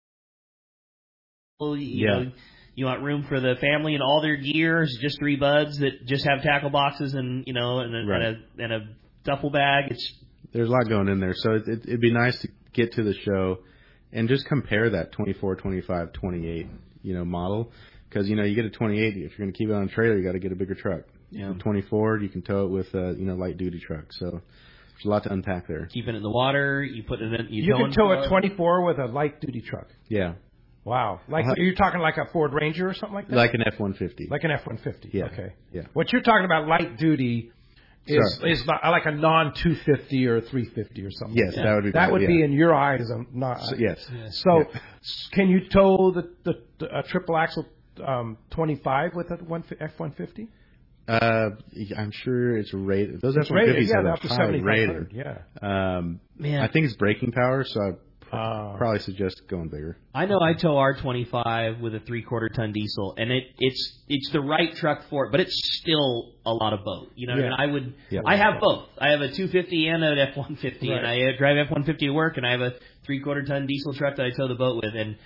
You yeah. know, you want room for the family and all their gear, just three buds that just have tackle boxes and, you know, and a, right. and a, and a duffel bag. It's There's a lot going in there. So it, it, it'd be nice to get to the show and just compare that twenty-four, twenty-five, twenty-eight, you know, model. Because, you know, you get a twenty-eight, if you're going to keep it on a trailer, you got to get a bigger truck. Yeah. The twenty-four, you can tow it with a, you know, light-duty truck. So there's a lot to unpack there. Keeping it in the water, you put it in... You, you can tow a twenty-four with a light-duty truck. Yeah. Wow. Like uh, you're talking like a Ford Ranger or something like that? Like an F one fifty. Like an F one fifty. Yeah. Okay. Yeah. What you're talking about light-duty is is not, like a non two fifty or a three fifty or something. Yes, like that. that would be That great, would yeah. be in your eyes. Not, so, yes. So yeah. can you tow the, the, the a triple axle um, twenty-five with a one, F one fifty? Uh, I'm sure it's rated. Those F one fifties yeah, have a high rating. Yeah. Um, Man. I think it's braking power, so I Uh, probably suggest going bigger. I know I tow R twenty-five with a three-quarter ton diesel, and it it's it's the right truck for it, but it's still a lot of boat. You know what yeah. I mean? I would yeah. I have both. I have a two fifty and an F one fifty, right. and I uh, drive F one fifty to work, and I have a three-quarter ton diesel truck that I tow the boat with, and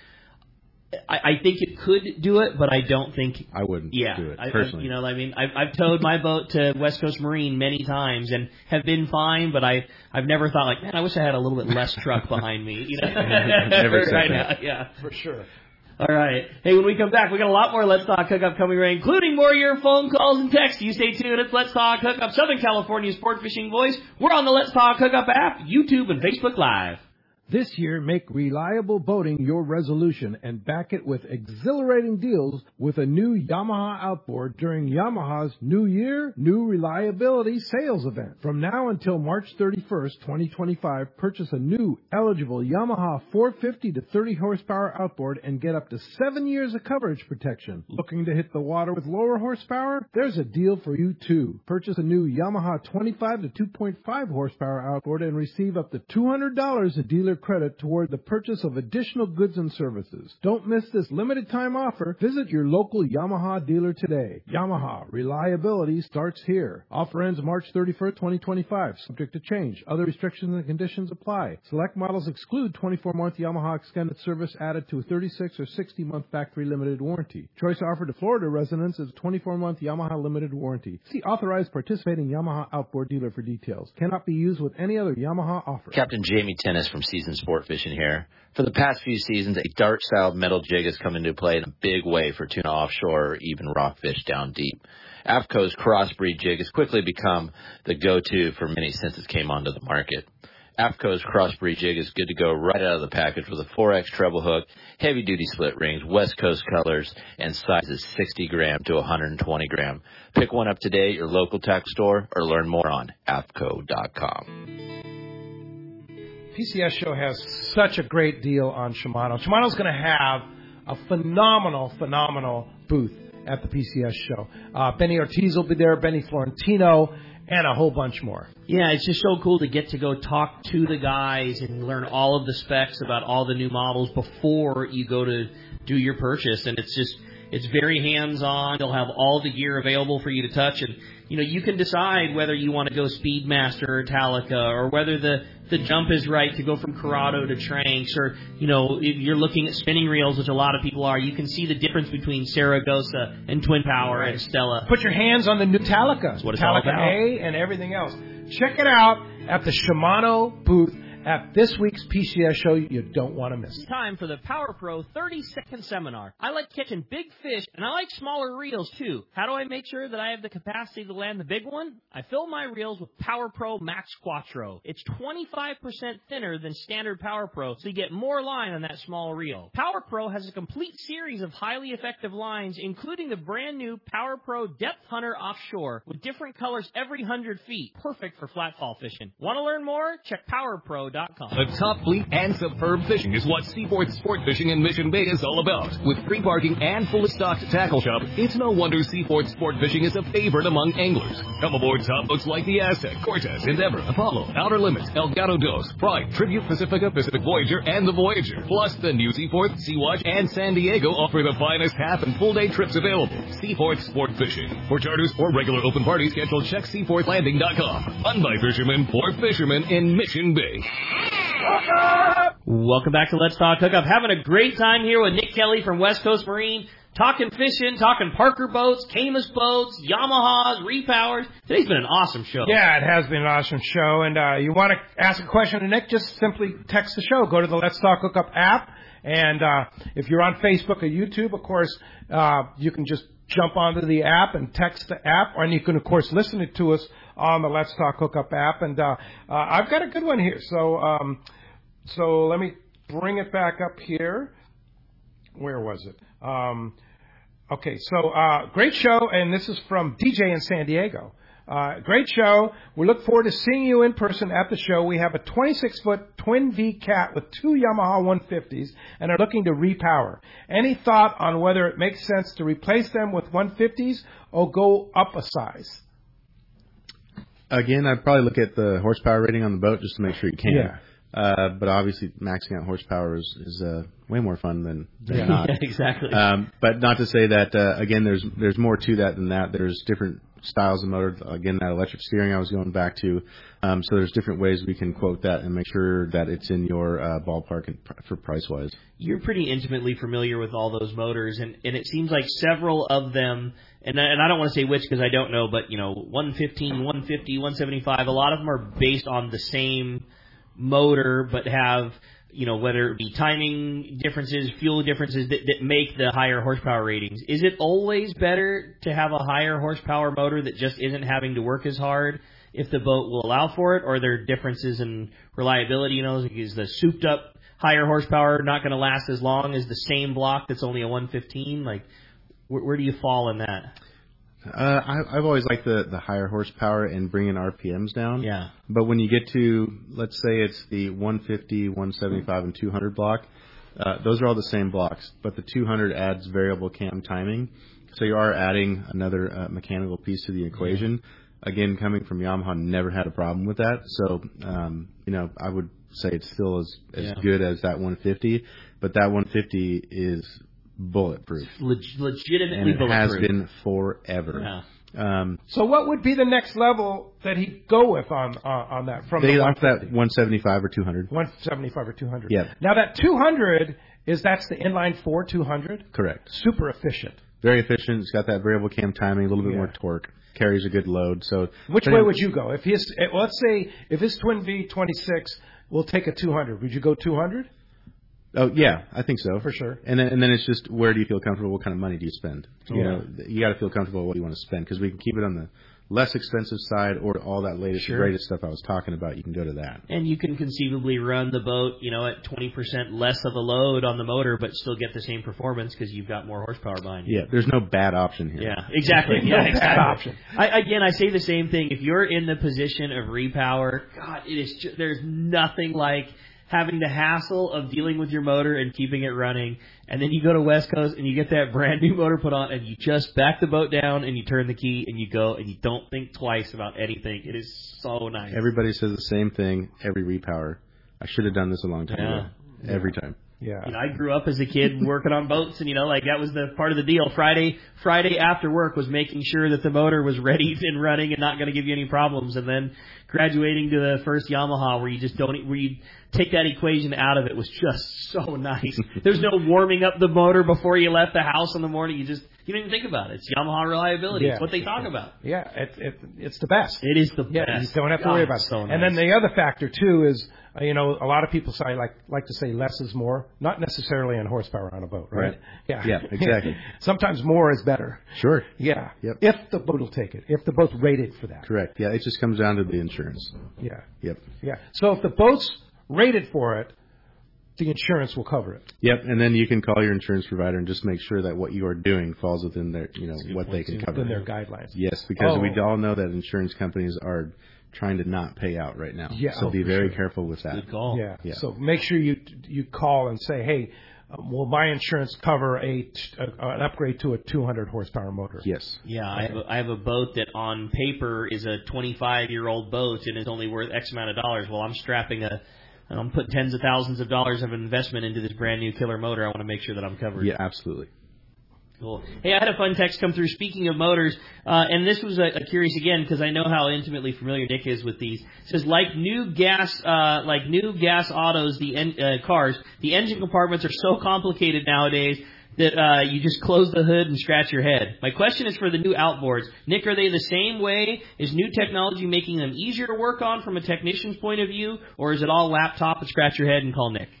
I, I think it could do it, but I don't think I wouldn't yeah, do it I, personally. I, you know, I mean, I've, I've towed my boat to West Coast Marine many times and have been fine, but I I've never thought like, man, I wish I had a little bit less truck behind me. You know, never said right that. now, yeah, for sure. All right. Hey, when we come back, we got a lot more Let's Talk Hookup coming right, including more of your phone calls and texts. You stay tuned. It's Let's Talk Hookup, Southern California's sport fishing voice. We're on the Let's Talk Hookup app, YouTube, and Facebook Live. This year, make reliable boating your resolution and back it with exhilarating deals with a new Yamaha outboard during Yamaha's New Year, New Reliability sales event. From now until March thirty-first, twenty twenty-five, purchase a new eligible Yamaha four fifty to thirty horsepower outboard and get up to seven years of coverage protection. Looking to hit the water with lower horsepower? There's a deal for you too. Purchase a new Yamaha twenty-five to two point five horsepower outboard and receive up to two hundred dollars in dealer credit toward the purchase of additional goods and services. Don't miss this limited time offer. Visit your local Yamaha dealer today. Yamaha, reliability starts here. Offer ends March thirty-first, twenty twenty-five. Subject to change. Other restrictions and conditions apply. Select models exclude twenty-four month Yamaha extended service added to a thirty-six or sixty month factory limited warranty. Choice offered to Florida residents is twenty-four month Yamaha limited warranty. See authorized participating Yamaha outboard dealer for details. Cannot be used with any other Yamaha offer. Captain Jamie Tennis from Season Sport Fishing here. For the past few seasons, a dart-style metal jig has come into play in a big way for tuna offshore or even rockfish down deep. AFTCO's Crossbreed jig has quickly become the go-to for many since it came onto the market. AFTCO's Crossbreed jig is good to go right out of the package with a four X treble hook, heavy-duty split rings, West Coast colors, and sizes sixty gram to one hundred twenty gram. Pick one up today at your local tack store or learn more on aftco dot com. P C S Show has such a great deal on Shimano. Shimano's going to have a phenomenal, phenomenal booth at the P C S show. Uh, Benny Ortiz will be there, Benny Florentino, and a whole bunch more. Yeah, it's just so cool to get to go talk to the guys and learn all of the specs about all the new models before you go to do your purchase. And it's just, it's very hands-on. They'll have all the gear available for you to touch. And, you know, you can decide whether you want to go Speedmaster or Italica, or whether the, the jump is right to go from Corrado to Tranks, or, you know, if you're looking at spinning reels, which a lot of people are, you can see the difference between Saragossa and Twin Power right. and Stella. Put your hands on the new Italica. That's what it's all about. Italica A and everything else. Check it out at the Shimano booth at this week's P C S show. You don't want to miss it. Time for the Power Pro thirty second seminar. I like catching big fish, and I like smaller reels, too. How do I make sure that I have the capacity to land the big one? I fill my reels with Power Pro Max Quattro. It's twenty-five percent thinner than standard Power Pro, so you get more line on that small reel. Power Pro has a complete series of highly effective lines, including the brand new Power Pro Depth Hunter Offshore, with different colors every one hundred feet. Perfect for flatfall fishing. Want to learn more? Check power pro dot com. The top fleet and superb fishing is what Seaforth Sport Fishing in Mission Bay is all about. With free parking and fully stocked tackle shop, it's no wonder Seaforth Sport Fishing is a favorite among anglers. Come aboard top boats like the Aztec, Cortez, Endeavor, Apollo, Outer Limits, El Gato Dos, Pride, Tribute Pacifica, Pacific Voyager, and the Voyager. Plus, the new Seaforth, Sea-Watch, and San Diego offer the finest half and full day trips available. Seaforth Sport Fishing. For charters or regular open parties, schedule check seaforth landing dot com. Run by fishermen for fishermen in Mission Bay. Welcome back to Let's Talk Hookup. Having a great time here with Nick Kelly from West Coast Marine, talking fishing, talking Parker boats, Caymas boats, Yamahas, repowers. Today's been an awesome show. Yeah, it has been an awesome show. And uh, you want to ask a question to Nick, just simply text the show. Go to the Let's Talk Hookup app. And uh, if you're on Facebook or YouTube, of course, uh, you can just jump onto the app and text the app. And you can, of course, listen it to us on the Let's Talk Hookup app. And uh, uh, I've got a good one here. So, um, so let me bring it back up here. Where was it? Um, okay, so uh, great show, and this is from D J in San Diego. Uh, great show. We look forward to seeing you in person at the show. We have a twenty-six foot twin V cat with two Yamaha one fifties and are looking to repower. Any thought on whether it makes sense to replace them with one fifties or go up a size? Again, I'd probably look at the horsepower rating on the boat just to make sure you can. Yeah. Uh, but obviously, maxing out horsepower is, is uh, way more fun than, than yeah, not. Yeah, exactly. Um, but not to say that, uh, again, there's there's more to that than that. There's different styles of motor. Again, that electric steering I was going back to. Um, so there's different ways we can quote that and make sure that it's in your uh, ballpark and pr- for price-wise. You're pretty intimately familiar with all those motors, and, and it seems like several of them, and, and I don't want to say which because I don't know, but, you know, one fifteen, one fifty, one seventy-five, a lot of them are based on the same motor but have, you know, whether it be timing differences, fuel differences that, that make the higher horsepower ratings. Is it always better to have a higher horsepower motor that just isn't having to work as hard if the boat will allow for it, or are there differences in reliability? You know, is the souped up higher horsepower not going to last as long as the same block that's only a one fifteen? Like, where, where do you fall in that? Uh, I, I've always liked the, the higher horsepower and bringing R P Ms down. Yeah. But when you get to, let's say it's the one fifty, one seventy-five, and two hundred block, uh, those are all the same blocks. But the two hundred adds variable cam timing. So you are adding another uh, mechanical piece to the equation. Yeah. Again, coming from Yamaha, never had a problem with that. So, um, you know, I would say it's still as, as yeah. good as that one fifty. But that one fifty is bulletproof. Leg- legitimately and it bulletproof. has been forever. Yeah. Um, so what would be the next level that he'd go with on uh, on that? From they the off that one seventy-five or two hundred. one seventy-five or two hundred. Yeah. Now that two hundred is that's the inline four two hundred. Correct. Super efficient. Very efficient. It's got that variable cam timing, a little bit yeah. more torque. Carries a good load. So which way would you go if his? Let's say if his twin V twenty-six will take a two hundred. Would you go two hundred? Oh yeah, I think so for sure. And then and then it's just where do you feel comfortable? What kind of money do you spend? You yeah. know, you got to feel comfortable with what you want to spend because we can keep it on the less expensive side or all that latest sure. greatest stuff I was talking about. You can go to that. And you can conceivably run the boat, you know, at twenty percent less of a load on the motor, but still get the same performance because you've got more horsepower behind you. Yeah, there's no bad option here. Yeah, exactly. no yeah, exactly. bad option. I, again, I say the same thing. If you're in the position of repower, God, it is just, there's nothing like having the hassle of dealing with your motor and keeping it running, and then you go to West Coast and you get that brand new motor put on, and you just back the boat down and you turn the key and you go, and you don't think twice about anything. It is so nice. Everybody says the same thing every repower. I should have done this a long time Yeah. ago. Every time. Yeah. You know, I grew up as a kid working on boats, and you know, like that was the part of the deal. Friday, Friday after work was making sure that the motor was ready and running and not going to give you any problems. And then graduating to the first Yamaha, where you just don't, where you take that equation out of it, was just so nice. There's no warming up the motor before you left the house in the morning. You just you don't even think about it. It's Yamaha reliability. Yeah. It's what they talk about. Yeah, it, it, it's the best. It is the Yeah, best. you don't have to God, worry about it. so nice. And then the other factor too is, uh, you know, a lot of people say like like to say less is more, not necessarily in horsepower on a boat, right? Right. Yeah, Yeah, exactly. Sometimes more is better. Sure. Yeah. Yep. If the boat will take it, if the boat's rated for that. Correct. Yeah, it just comes down to the insurance. Yeah. Yep. Yeah. So if the boat's rated for it, the insurance will cover it. Yep, and then you can call your insurance provider and just make sure that what you are doing falls within their, you know, what they can cover. Within their guidelines. Yes, because Oh. we all know that insurance companies are trying to not pay out right now. Yeah, So oh, be for very sure. careful with that. Good call. Yeah. Yeah. So make sure you you call and say, hey, um, will my insurance cover a, t- a an upgrade to a two hundred horsepower motor? Yes. Yeah, I have, a, I have a boat that on paper is a twenty-five-year-old boat and is only worth X amount of dollars. Well, I'm strapping a, and I'm putting tens of thousands of dollars of investment into this brand new killer motor. I want to make sure that I'm covered. Yeah, absolutely. Cool. Hey, I had a fun text come through. Speaking of motors, uh, and this was a, a curious again because I know how intimately familiar Nick is with these. It says like new gas, uh, like new gas autos, the en- uh, cars, the engine compartments are so complicated nowadays that uh, you just close the hood and scratch your head. My question is for the new outboards. Nick, are they the same way? Is new technology making them easier to work on from a technician's point of view, or is it all laptop and scratch your head and call Nick?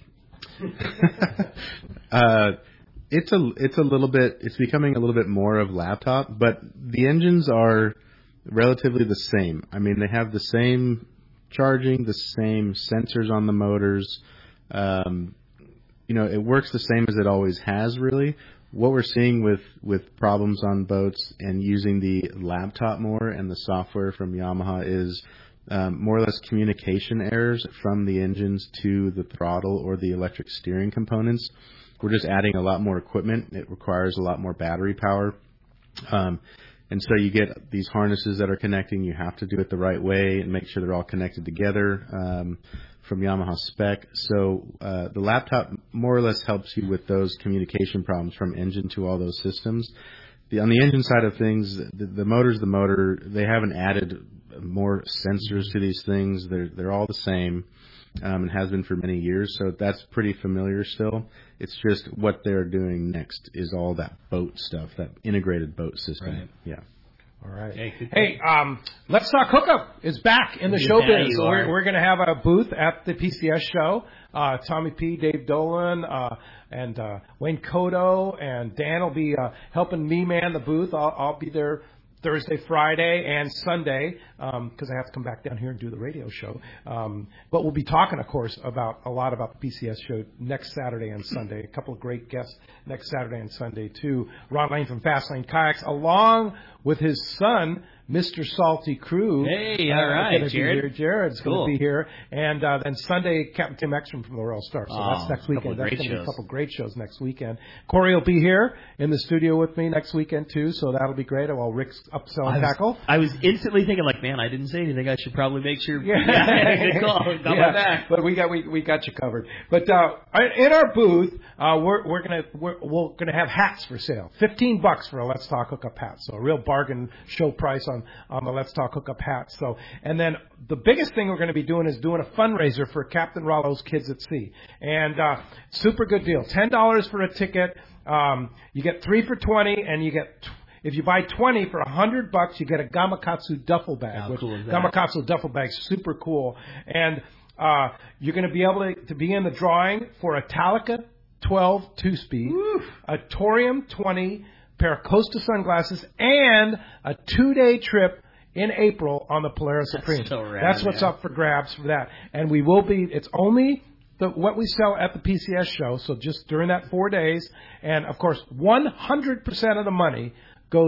uh, it's a it's a little bit it's becoming a little bit more of laptop, but the engines are relatively the same. I mean, they have the same charging, the same sensors on the motors. Um, you know, it works the same as it always has, really. What we're seeing with, with problems on boats and using the laptop more and the software from Yamaha is um, more or less communication errors from the engines to the throttle or the electric steering components. We're just adding a lot more equipment. It requires a lot more battery power. Um, and so you get these harnesses that are connecting. You have to do it the right way and make sure they're all connected together. Um, from Yamaha spec. So uh, the laptop more or less helps you with those communication problems from engine to all those systems. The, on the engine side of things, the, the motor's the motor. They haven't added more sensors to these things. They're they're all the same um, and has been for many years. So that's pretty familiar still. It's just what they're doing next is all that boat stuff, that integrated boat system. Right. Yeah. All right. Hey, good Hey, um, Let's Talk Hookup is back in the Yeah, showbiz. you We're, are. we're going to have a booth at the P C S show. Uh, Tommy P, Dave Dolan, uh, and uh, Wayne Cotto, and Dan will be uh, helping me man the booth. I'll, I'll be there Thursday, Friday, and Sunday because I have to come back down here and do the radio show. Um, but we'll be talking, of course, about a lot about the P C S show next Saturday and Sunday. A couple of great guests next Saturday and Sunday, too. Ron Lane from Fastlane Kayaks, along with his son, Mister Salty Crew. Hey, all right, gonna be Jared. here. Jared's Cool. going to be here. And uh, then Sunday, Captain Tim Ekstrom from the Royal Star. So Oh, that's next a couple weekend. of That's great going to be a shows. couple great shows next weekend. Corey will be here in the studio with me next weekend, too. So that'll be great. While Rick's upsell I and was, tackle. I was instantly thinking, like, man, I didn't say anything. I should probably make sure. Yeah, good call. Got yeah. my back. But we got we, we got you covered. But uh, in our booth, uh, we're we're gonna we're, we're gonna have hats for sale. Fifteen bucks for a Let's Talk Hookup hat. So a real bargain show price on on the Let's Talk Hookup hats. So and then the biggest thing we're going to be doing is doing a fundraiser for Captain Rollo's Kids at Sea. And uh, super good deal. Ten dollars for a ticket. Um, you get three for twenty, and you get. T- If you buy twenty for one hundred bucks, you get a Gamakatsu duffel bag. How which cool is that? Gamakatsu duffel bag's super cool. And uh, you're going to be able to, to be in the drawing for a Talica twelve two-speed, a Torium twenty, pair of Costa sunglasses, and a two-day trip in April on the Polaris That's Supreme. so rad, That's what's man. up for grabs for that. And we will be, it's only the, what we sell at the P C S show, so just during that four days. And, of course, one hundred percent of the money goes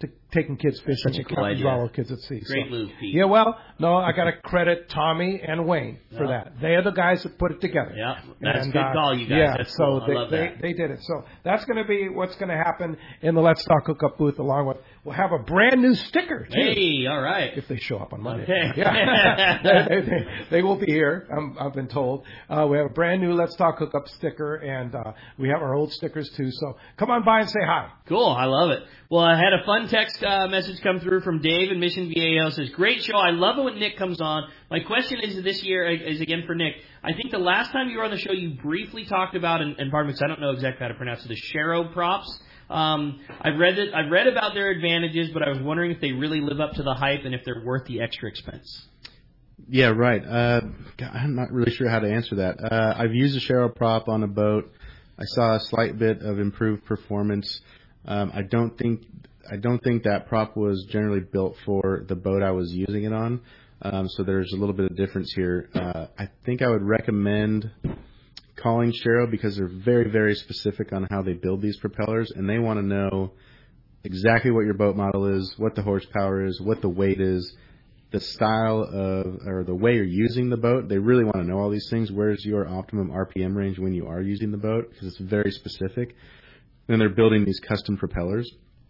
to taking kids fishing. Such a and cool helping idea. follow kids at sea. Great so, move, Pete. Yeah, well, no, I got to credit Tommy and Wayne for Yeah. that. They are the guys that put it together. Yeah, that's and, good uh, call, you guys. Yeah, That's so cool. I they, love they, that. they did it. So that's going to be what's going to happen in the Let's Talk Hookup booth, along with we'll have a brand new sticker too. Hey, all right. If they show up on Monday. Okay. Yeah. they, they, they will be here, I'm, I've been told. Uh, we have a brand new Let's Talk Hookup sticker, and uh, we have our old stickers too. So come on by and say hi. Cool, I love it. Well, I had a fun text uh, message come through from Dave in Mission Viejo. Says, great show. I love it when Nick comes on. My question is this year is again for Nick. I think the last time you were on the show, you briefly talked about, and, and pardon me, because I don't know exactly how to pronounce it, the Sharrow props. Um, I've read it. I've read about their advantages, but I was wondering if they really live up to the hype and if they're worth the extra expense. Yeah, right. Uh, God, I'm not really sure how to answer that. Uh, I've used a Sharrow prop on a boat. I saw a slight bit of improved performance. Um, I don't think I don't think that prop was generally built for the boat I was using it on. Um, so there's a little bit of difference here. Uh, I think I would recommend calling Sharrow because they're very, very specific on how they build these propellers, and they want to know exactly what your boat model is, what the horsepower is, what the weight is, the style of or the way you're using the boat. They really want to know all these things. Where's your optimum R P M range when you are using the boat? Because it's very specific. And they're building these custom propellers.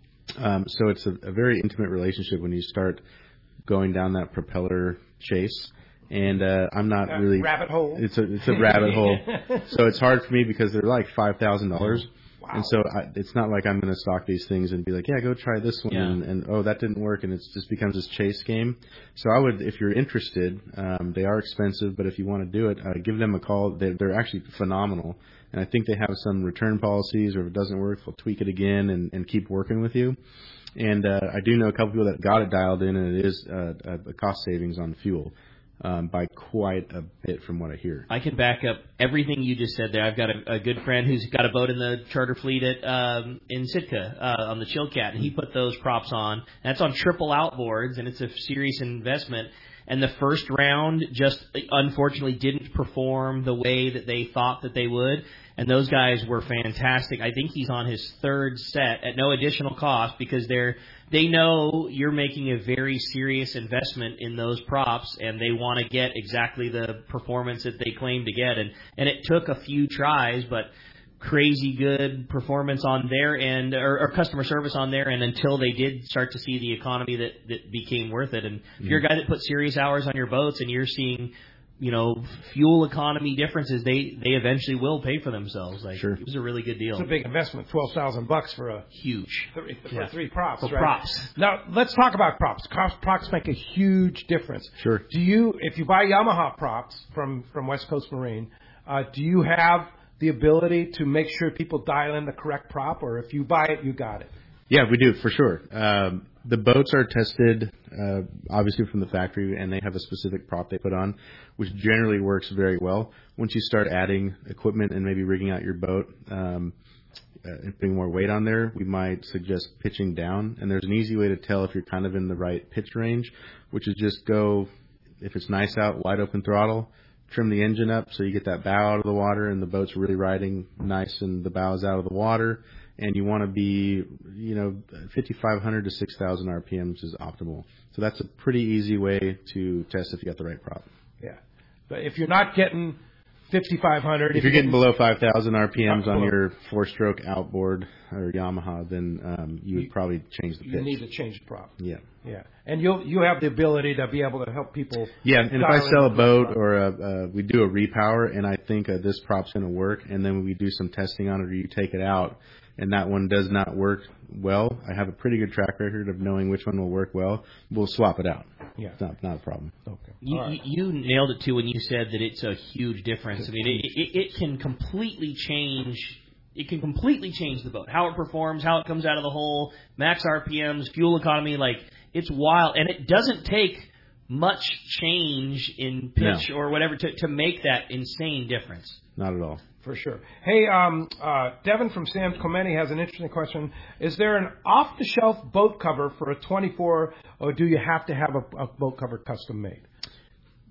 Um, so it's a, a very intimate relationship when you start going down that propeller chase. And uh, I'm not Uh, really rabbit hole. It's a it's a rabbit hole. So it's hard for me because they're like five thousand dollars. Wow. And so I, it's not like I'm going to stock these things and be like, yeah, go try this one, Yeah. and, and oh, that didn't work, and it just becomes this chase game. So I would, if you're interested, um, they are expensive, but if you want to do it, uh, give them a call. They're, they're actually phenomenal, and I think they have some return policies, or if it doesn't work, they'll tweak it again and, and keep working with you. And uh, I do know a couple people that got it dialed in, and it is uh, a cost savings on fuel. Um, by quite a bit from what I hear. I can back up everything you just said there. I've got a, a good friend who's got a boat in the charter fleet at um, in Sitka uh, on the Chilkat, and he put those props on. And that's on triple outboards, and it's a serious investment. And the first round just unfortunately didn't perform the way that they thought that they would. And those guys were fantastic. I think he's on his third set at no additional cost because they're they know you're making a very serious investment in those props, and they want to get exactly the performance that they claim to get. And, and it took a few tries, but crazy good performance on their end, or, or customer service on their end, until they did start to see the economy that, that became worth it. And if you're a guy that puts serious hours on your boats and you're seeing, you know, fuel economy differences, they, they eventually will pay for themselves. Like, sure. It was a really good deal. It's a big investment, twelve thousand bucks for a Huge. three, for Yeah. three props. For right? props. Now let's talk about props. Props. Props make a huge difference. Sure. Do you, if you buy Yamaha props from from West Coast Marine, uh, do you have the ability to make sure people dial in the correct prop, or if you buy it, you got it? Yeah, we do, for sure. Um, the boats are tested, uh, obviously, from the factory, and they have a specific prop they put on, which generally works very well. Once you start adding equipment and maybe rigging out your boat um, uh, and putting more weight on there, we might suggest pitching down. And there's an easy way to tell if you're kind of in the right pitch range, which is just go, if it's nice out, wide open throttle, trim the engine up so you get that bow out of the water and the boat's really riding nice and the bow's out of the water. And you want to be, you know, fifty-five hundred to six thousand R P Ms is optimal. So that's a pretty easy way to test if you got the right prop. Yeah. But if you're not getting fifty-five hundred, If you're getting below five thousand R P Ms on below. your four-stroke outboard or Yamaha, then um, you would You- probably change the pitch. you need to change the prop. Yeah. Yeah. And you'll you have the ability to be able to help people. Yeah, and if dial I in sell a the boat prop. or a, uh, we do a repower and I think uh, this prop's going to work, and then we do some testing on it or you take it out and that one does not work well, I have a pretty good track record of knowing which one will work well. We'll swap it out. Yeah. It's not, not a problem. Okay. You, All right. you you nailed it too when you said that it's a huge difference. I mean, it, it, it can completely change. It can completely change the boat, how it performs, how it comes out of the hole, max R P Ms, fuel economy. Like, it's wild, and it doesn't take much change in pitch No. or whatever to to make that insane difference. Not at all. For sure. Hey, um, uh, Devin from Sam Clemente has an interesting question. Is there an off-the-shelf boat cover for a twenty-four, or do you have to have a, a boat cover custom made?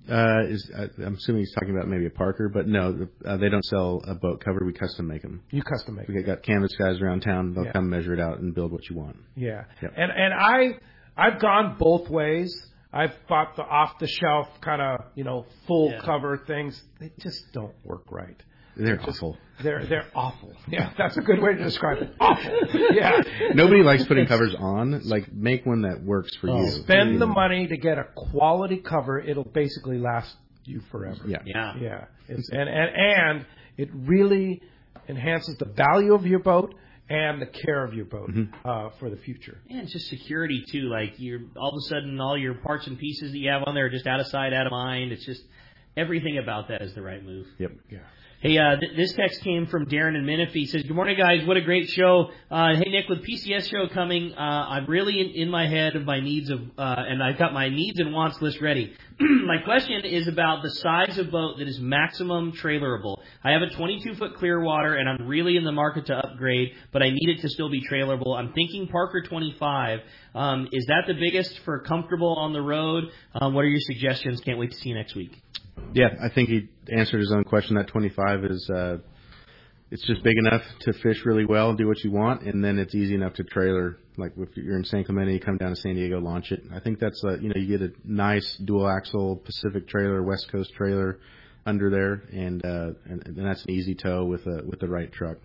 Uh, is uh, I'm assuming he's talking about maybe a Parker, but no, uh, they don't sell a boat cover. We custom make them. You custom make. We got canvas guys around town. They'll Yeah. come measure it out and build what you want. Yeah, Yep. and and I I've gone both ways. I've bought the off the shelf kind of you know full Yeah. cover things. They just don't work right. They're Just- awful. They're they're awful. Yeah, that's a good way to describe it. Awful. Yeah. Nobody likes putting covers on. Like, make one that works for you. Spend the You know. money to get a quality cover. It'll basically last you forever. Yeah. Yeah. Yeah. It's, and, and, and it really enhances the value of your boat and the care of your boat Mm-hmm. uh, for the future. And it's just security too. Like you're all of a sudden all your parts and pieces that you have on there are just out of sight, out of mind. It's just everything about that is the right move. Yep. Yeah. Hey, uh, th- this text came from Darren in Menifee. He says, good morning, guys. What a great show. Uh, hey, Nick, with P C S show coming, uh, I'm really in, in my head of my needs of, uh, and I've got my needs and wants list ready. My question is about the size of boat that is maximum trailerable. I have a twenty-two foot Clearwater, and I'm really in the market to upgrade, but I need it to still be trailerable. I'm thinking Parker twenty-five. Um, is that the biggest for comfortable on the road? Um, what are your suggestions? Can't wait to see you next week. Yeah, I think he answered his own question. That twenty-five is, uh, it's just big enough to fish really well and do what you want, and then it's easy enough to trailer. Like if you're in San Clemente, you come down to San Diego, launch it. I think that's, uh, you know, you get a nice dual axle Pacific trailer, West Coast trailer under there, and uh, and, and that's an easy tow with a with the right truck.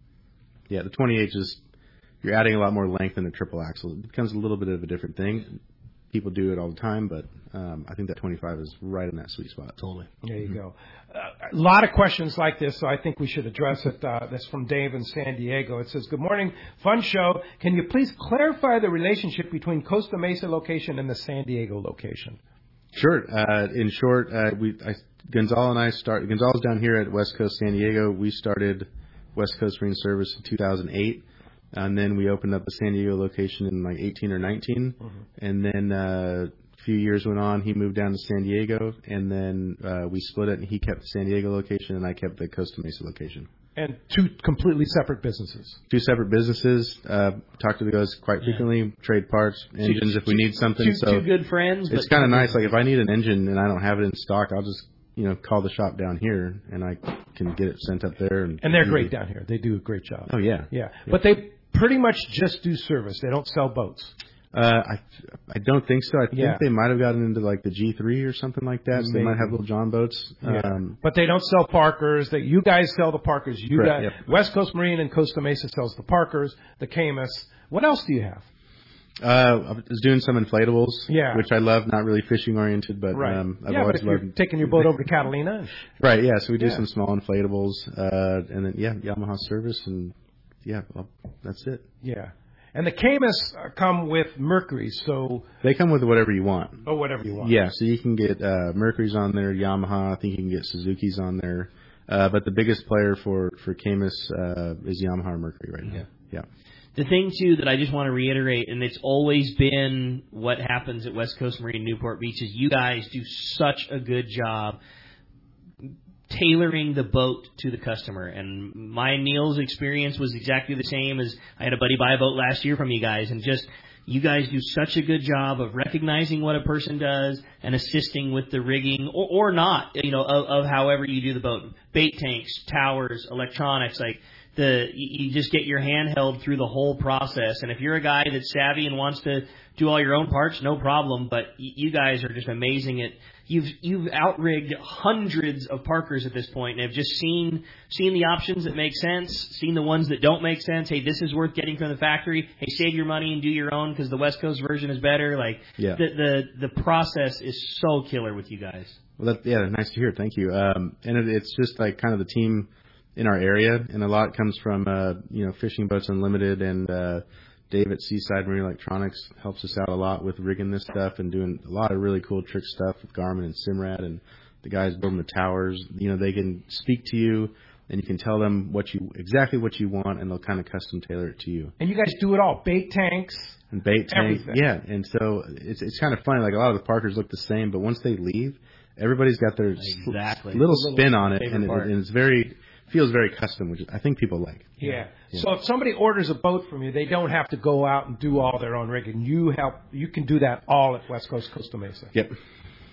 Yeah, the twenty-eight is, you're adding a lot more length than a triple axle. It becomes a little bit of a different thing. People do it all the time, but um, I think that twenty-five is right in that sweet spot. Totally. There you go. Uh, a lot of questions like this, so I think we should address it. Uh, that's from Dave in San Diego. It says, good morning, fun show. Can you please clarify the relationship between Costa Mesa location and the San Diego location? Sure. Uh, in short, uh, we I, Gonzalo and I start. Gonzalo's down here at West Coast San Diego. We started West Coast Marine Service in two thousand eight. And then we opened up the San Diego location in like eighteen or nineteen. Mm-hmm. And then uh, a few years went on. He moved down to San Diego. And then uh, we split it, and he kept the San Diego location, and I kept the Costa Mesa location. And two completely separate businesses. Two separate businesses. Uh, talk to the guys quite frequently. Yeah. Trade parts, engines two, if we need something. Two, so two good friends. It's kind of nice. Like if I need an engine and I don't have it in stock, I'll just you know call the shop down here, and I can get it sent up there. And, and they're great down here. They do a great job. Oh yeah. Yeah. yeah. But they pretty much just do service. They don't sell boats. Uh, I I don't think so. I think yeah. they might have gotten into like the G three or something like that. So they might have little John boats. Yeah. Um, but they don't sell Parkers. They, you guys sell the Parkers. You correct, got yep. West Coast Marine and Costa Mesa sells the Parkers, the Camus. What else do you have? Uh, I was doing some inflatables, yeah. which I love. Not really fishing oriented, but right. um, I've yeah, always but if loved you're taking your boat over to Catalina. Right. Yeah. So we do yeah. some small inflatables, uh, and then yeah, Yamaha service, and yeah, well, that's it. Yeah. And the Camus uh, come with Mercury, so they come with whatever you want. Oh, whatever you want. Yeah. So you can get uh, Mercury's on there, Yamaha. I think you can get Suzuki's on there. Uh, but the biggest player for for Camus uh, is Yamaha or Mercury right now. Yeah. The thing, too, that I just want to reiterate, and it's always been what happens at West Coast Marine Newport Beach, is you guys do such a good job tailoring the boat to the customer. And my Neil's experience was exactly the same as I had a buddy buy a boat last year from you guys, and just you guys do such a good job of recognizing what a person does and assisting with the rigging or, or not, you know, of, of however you do the boat. Bait tanks, towers, electronics, like the you just get your hand held through the whole process. And if you're a guy that's savvy and wants to do all your own parts, no problem. But you guys are just amazing at you've you've outrigged hundreds of Parkers at this point, and have just seen seen the options that make sense, seen the ones that don't make sense. Hey, this is worth getting from the factory. Hey, save your money and do your own because the West Coast version is better. Like yeah. the the the process is so killer with you guys. Well, that, yeah, nice to hear. Thank you. Um, and it, it's just like kind of the team in our area, and a lot comes from uh, you know Fishing Boats Unlimited, and uh, Dave at Seaside Marine Electronics helps us out a lot with rigging this stuff and doing a lot of really cool trick stuff with Garmin and Simrad, and the guys building the towers. You know, they can speak to you, and you can tell them what you exactly what you want, and they'll kind of custom tailor it to you. And you guys do it all: bait tanks, and bait tanks, everything. Yeah. And so it's it's kind of funny. Like a lot of the Parkers look the same, but once they leave, everybody's got their exactly. little, little spin on it, and, it, part. and it's very. Feels very custom, which I think people like. Yeah. yeah. So if somebody orders a boat from you, they don't have to go out and do all their own rigging. You help. You can do that all at West Coast Costa Mesa. Yep.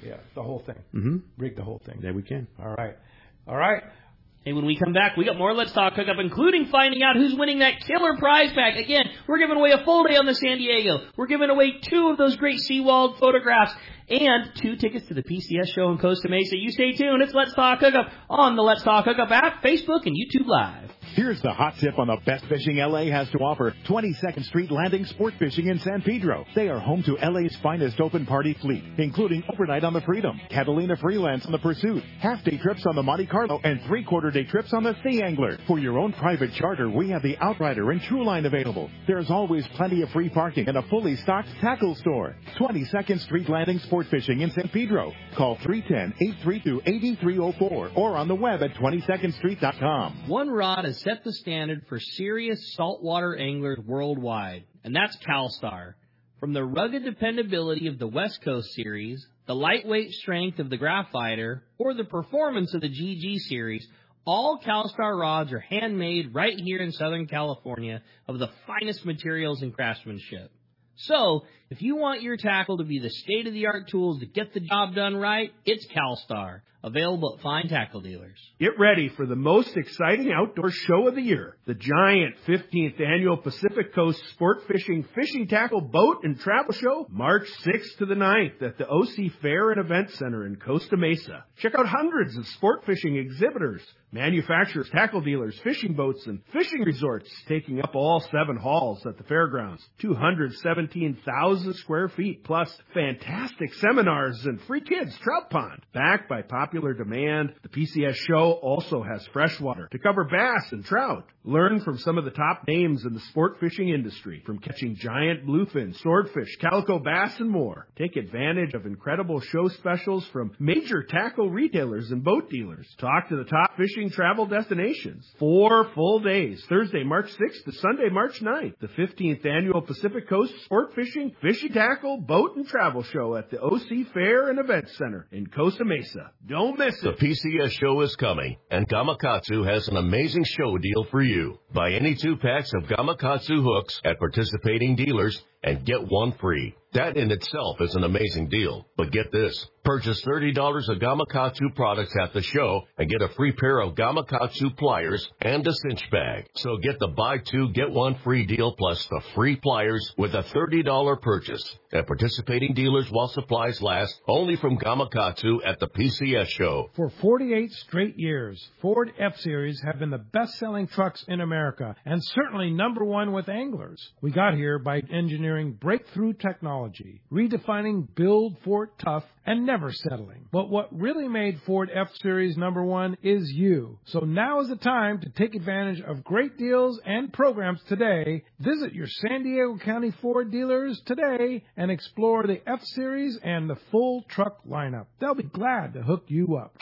Yeah, the whole thing. Mm-hmm. Rig the whole thing. Yeah, we can. All right. All right. Hey, when we come back, we got more Let's Talk Hookup, including finding out who's winning that killer prize pack. Again, we're giving away a full day on the San Diego. We're giving away two of those great Seawald photographs and two tickets to the P C S show in Costa Mesa. You stay tuned. It's Let's Talk Hookup on the Let's Talk Hookup app, Facebook, and YouTube Live. Here's the hot tip on the best fishing L A has to offer. twenty-second Street Landing Sport Fishing in San Pedro. They are home to L A's finest open party fleet, including overnight on the Freedom, Catalina Freelance on the Pursuit, half-day trips on the Monte Carlo, and three-quarter day trips on the Sea Angler. For your own private charter, we have the Outrider and Trueline available. There's always plenty of free parking and a fully stocked tackle store. twenty-second Street Landing Sport Fishing in San Pedro. Call three one zero, eight three two, eight three zero four or on the web at twenty second street dot com. One rod has set the standard for serious saltwater anglers worldwide, and that's CalStar. From the rugged dependability of the West Coast Series, the lightweight strength of the Graphiter, or the performance of the G G Series, all CalStar rods are handmade right here in Southern California of the finest materials and craftsmanship. So, if you want your tackle to be the state-of-the-art tools to get the job done right, it's CalStar, available at fine tackle dealers. Get ready for the most exciting outdoor show of the year, the giant fifteenth Annual Pacific Coast Sport Fishing Fishing Tackle Boat and Travel Show, March sixth to the ninth at the O C Fair and Event Center in Costa Mesa. Check out hundreds of sport fishing exhibitors, manufacturers, tackle dealers, fishing boats, and fishing resorts taking up all seven halls at the fairgrounds. two hundred seventeen thousand square feet, plus fantastic seminars and free kids trout pond. Backed by popular demand, the P C S show also has freshwater to cover bass and trout. Learn from some of the top names in the sport fishing industry, from catching giant bluefin, swordfish, calico bass, and more. Take advantage of incredible show specials from major tackle retailers and boat dealers. Talk to the top fishing travel destinations. Four full days, Thursday, March sixth to Sunday, March ninth. The fifteenth Annual Pacific Coast Sport Fishing, Fishing Tackle, Boat and Travel Show at the O C Fair and Event Center in Costa Mesa. Don't miss it. The P C S show is coming, and Gamakatsu has an amazing show deal for you. Buy any two packs of Gamakatsu hooks at participating dealers and get one free. That in itself is an amazing deal. But get this. Purchase thirty dollars of Gamakatsu products at the show and get a free pair of Gamakatsu pliers and a cinch bag. So get the buy two, get one free deal plus the free pliers with a thirty dollars purchase at participating dealers while supplies last, only from Gamakatsu at the P C S show. For forty-eight straight years, Ford F-Series have been the best-selling trucks in America and certainly number one with anglers. We got here by engineering breakthrough technology, redefining build Ford tough, and never settling. But what really made Ford F-Series number one is you. So now is the time to take advantage of great deals and programs today. Visit your San Diego County Ford dealers today and explore the F-Series and the full truck lineup. They'll be glad to hook you up.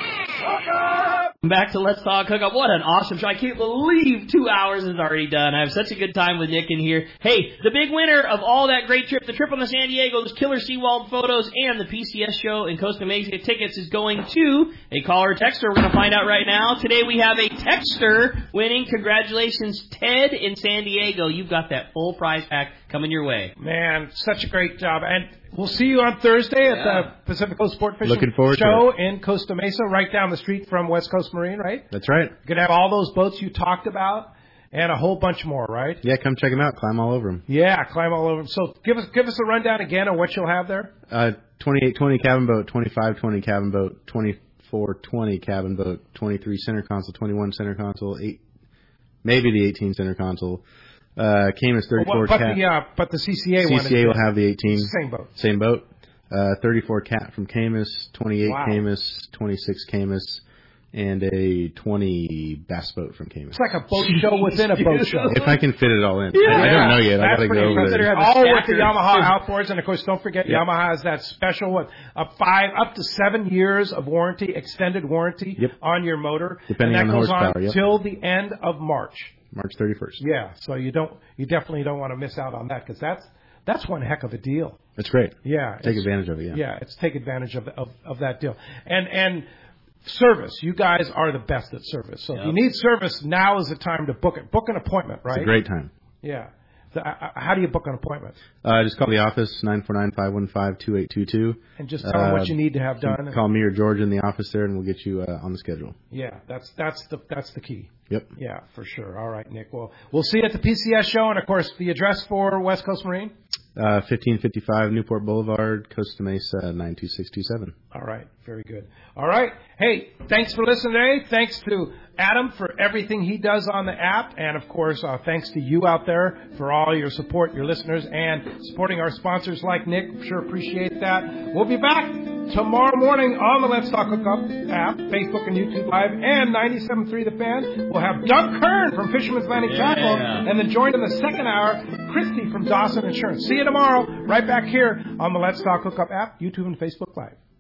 Back to Let's Talk Hookup. What an awesome show. I can't believe two hours is already done. I have such a good time with Nick in here. Hey, the big winner of all that great trip, the trip on the San Diego, those killer Seawald photos, and the P C S show in Costa Mesa tickets is going to a caller or texter. We're going to find out right now. Today we have a texter winning. Congratulations, Ted in San Diego. You've got that full prize pack coming your way. Man, such a great job. And we'll see you on Thursday at Yeah. the Pacific Coast Sport Fishing Looking forward to Show in Costa Mesa, right down the street from West Coast Marine, right? That's right. You're going to have all those boats you talked about and a whole bunch more, right? Yeah, come check them out. Climb all over them. Yeah, climb all over. So give us give us a rundown again of what you'll have there. Uh, twenty-eight twenty cabin boat, twenty-five twenty cabin boat, twenty-four twenty cabin boat, twenty-three center console, twenty-one center console, eight, maybe the eighteen center console. Uh, Camus thirty-four but, cat. the, uh, but the C C A C one. C A will have the eighteen. Same boat. Same boat. Uh, thirty-four cat from Camus, twenty-eight Wow. Camus, twenty-six Camus, and a twenty bass boat from Camus. It's like a boat show within a boat show. If I can fit it all in. Yeah. I, I don't know yet. I That's got to pretty go over impressive. there. All with the Yamaha outboards, and of course, don't forget Yep. Yamaha has that special what a five up to seven years of warranty, extended warranty Yep. on your motor, Depending and that on the goes on horsepower, yep. till the end of March. March thirty-first. Yeah, so you don't, you definitely don't want to miss out on that because that's that's one heck of a deal. That's great. Yeah, Take it's- advantage of it, yeah. Yeah, it's take advantage of of, of that deal. And and service, you guys are the best at service. So if Yep. you need service, now is the time to book it. Book an appointment, right? It's a great time. Yeah. So, uh, how do you book an appointment? Uh, just call the office, nine four nine, five one five, two eight two two. And just tell them uh, what you need to have done. Call me or George in the office there, and we'll get you uh, on the schedule. Yeah, that's that's the that's the key. Yep. Yeah, for sure. All right, Nick. Well, we'll see you at the P C S show, and of course, the address for West Coast Marine. Uh, fifteen fifty-five Newport Boulevard, Costa Mesa, nine two six two seven. All right. Very good. All right. Hey, thanks for listening today. Thanks to Adam for everything he does on the app. And, of course, uh, thanks to you out there for all your support, your listeners, and supporting our sponsors like Nick. Sure appreciate that. We'll be back tomorrow morning on the Let's Talk Hookup app, Facebook and YouTube Live, and ninety-seven point three The Fan. We'll have Doug Kern from Fisherman's Landing Yeah. Tackle, and then joined in the second hour, Christy from Dawson Insurance. See you tomorrow, right back here on the Let's Talk Hookup app, YouTube and Facebook Live.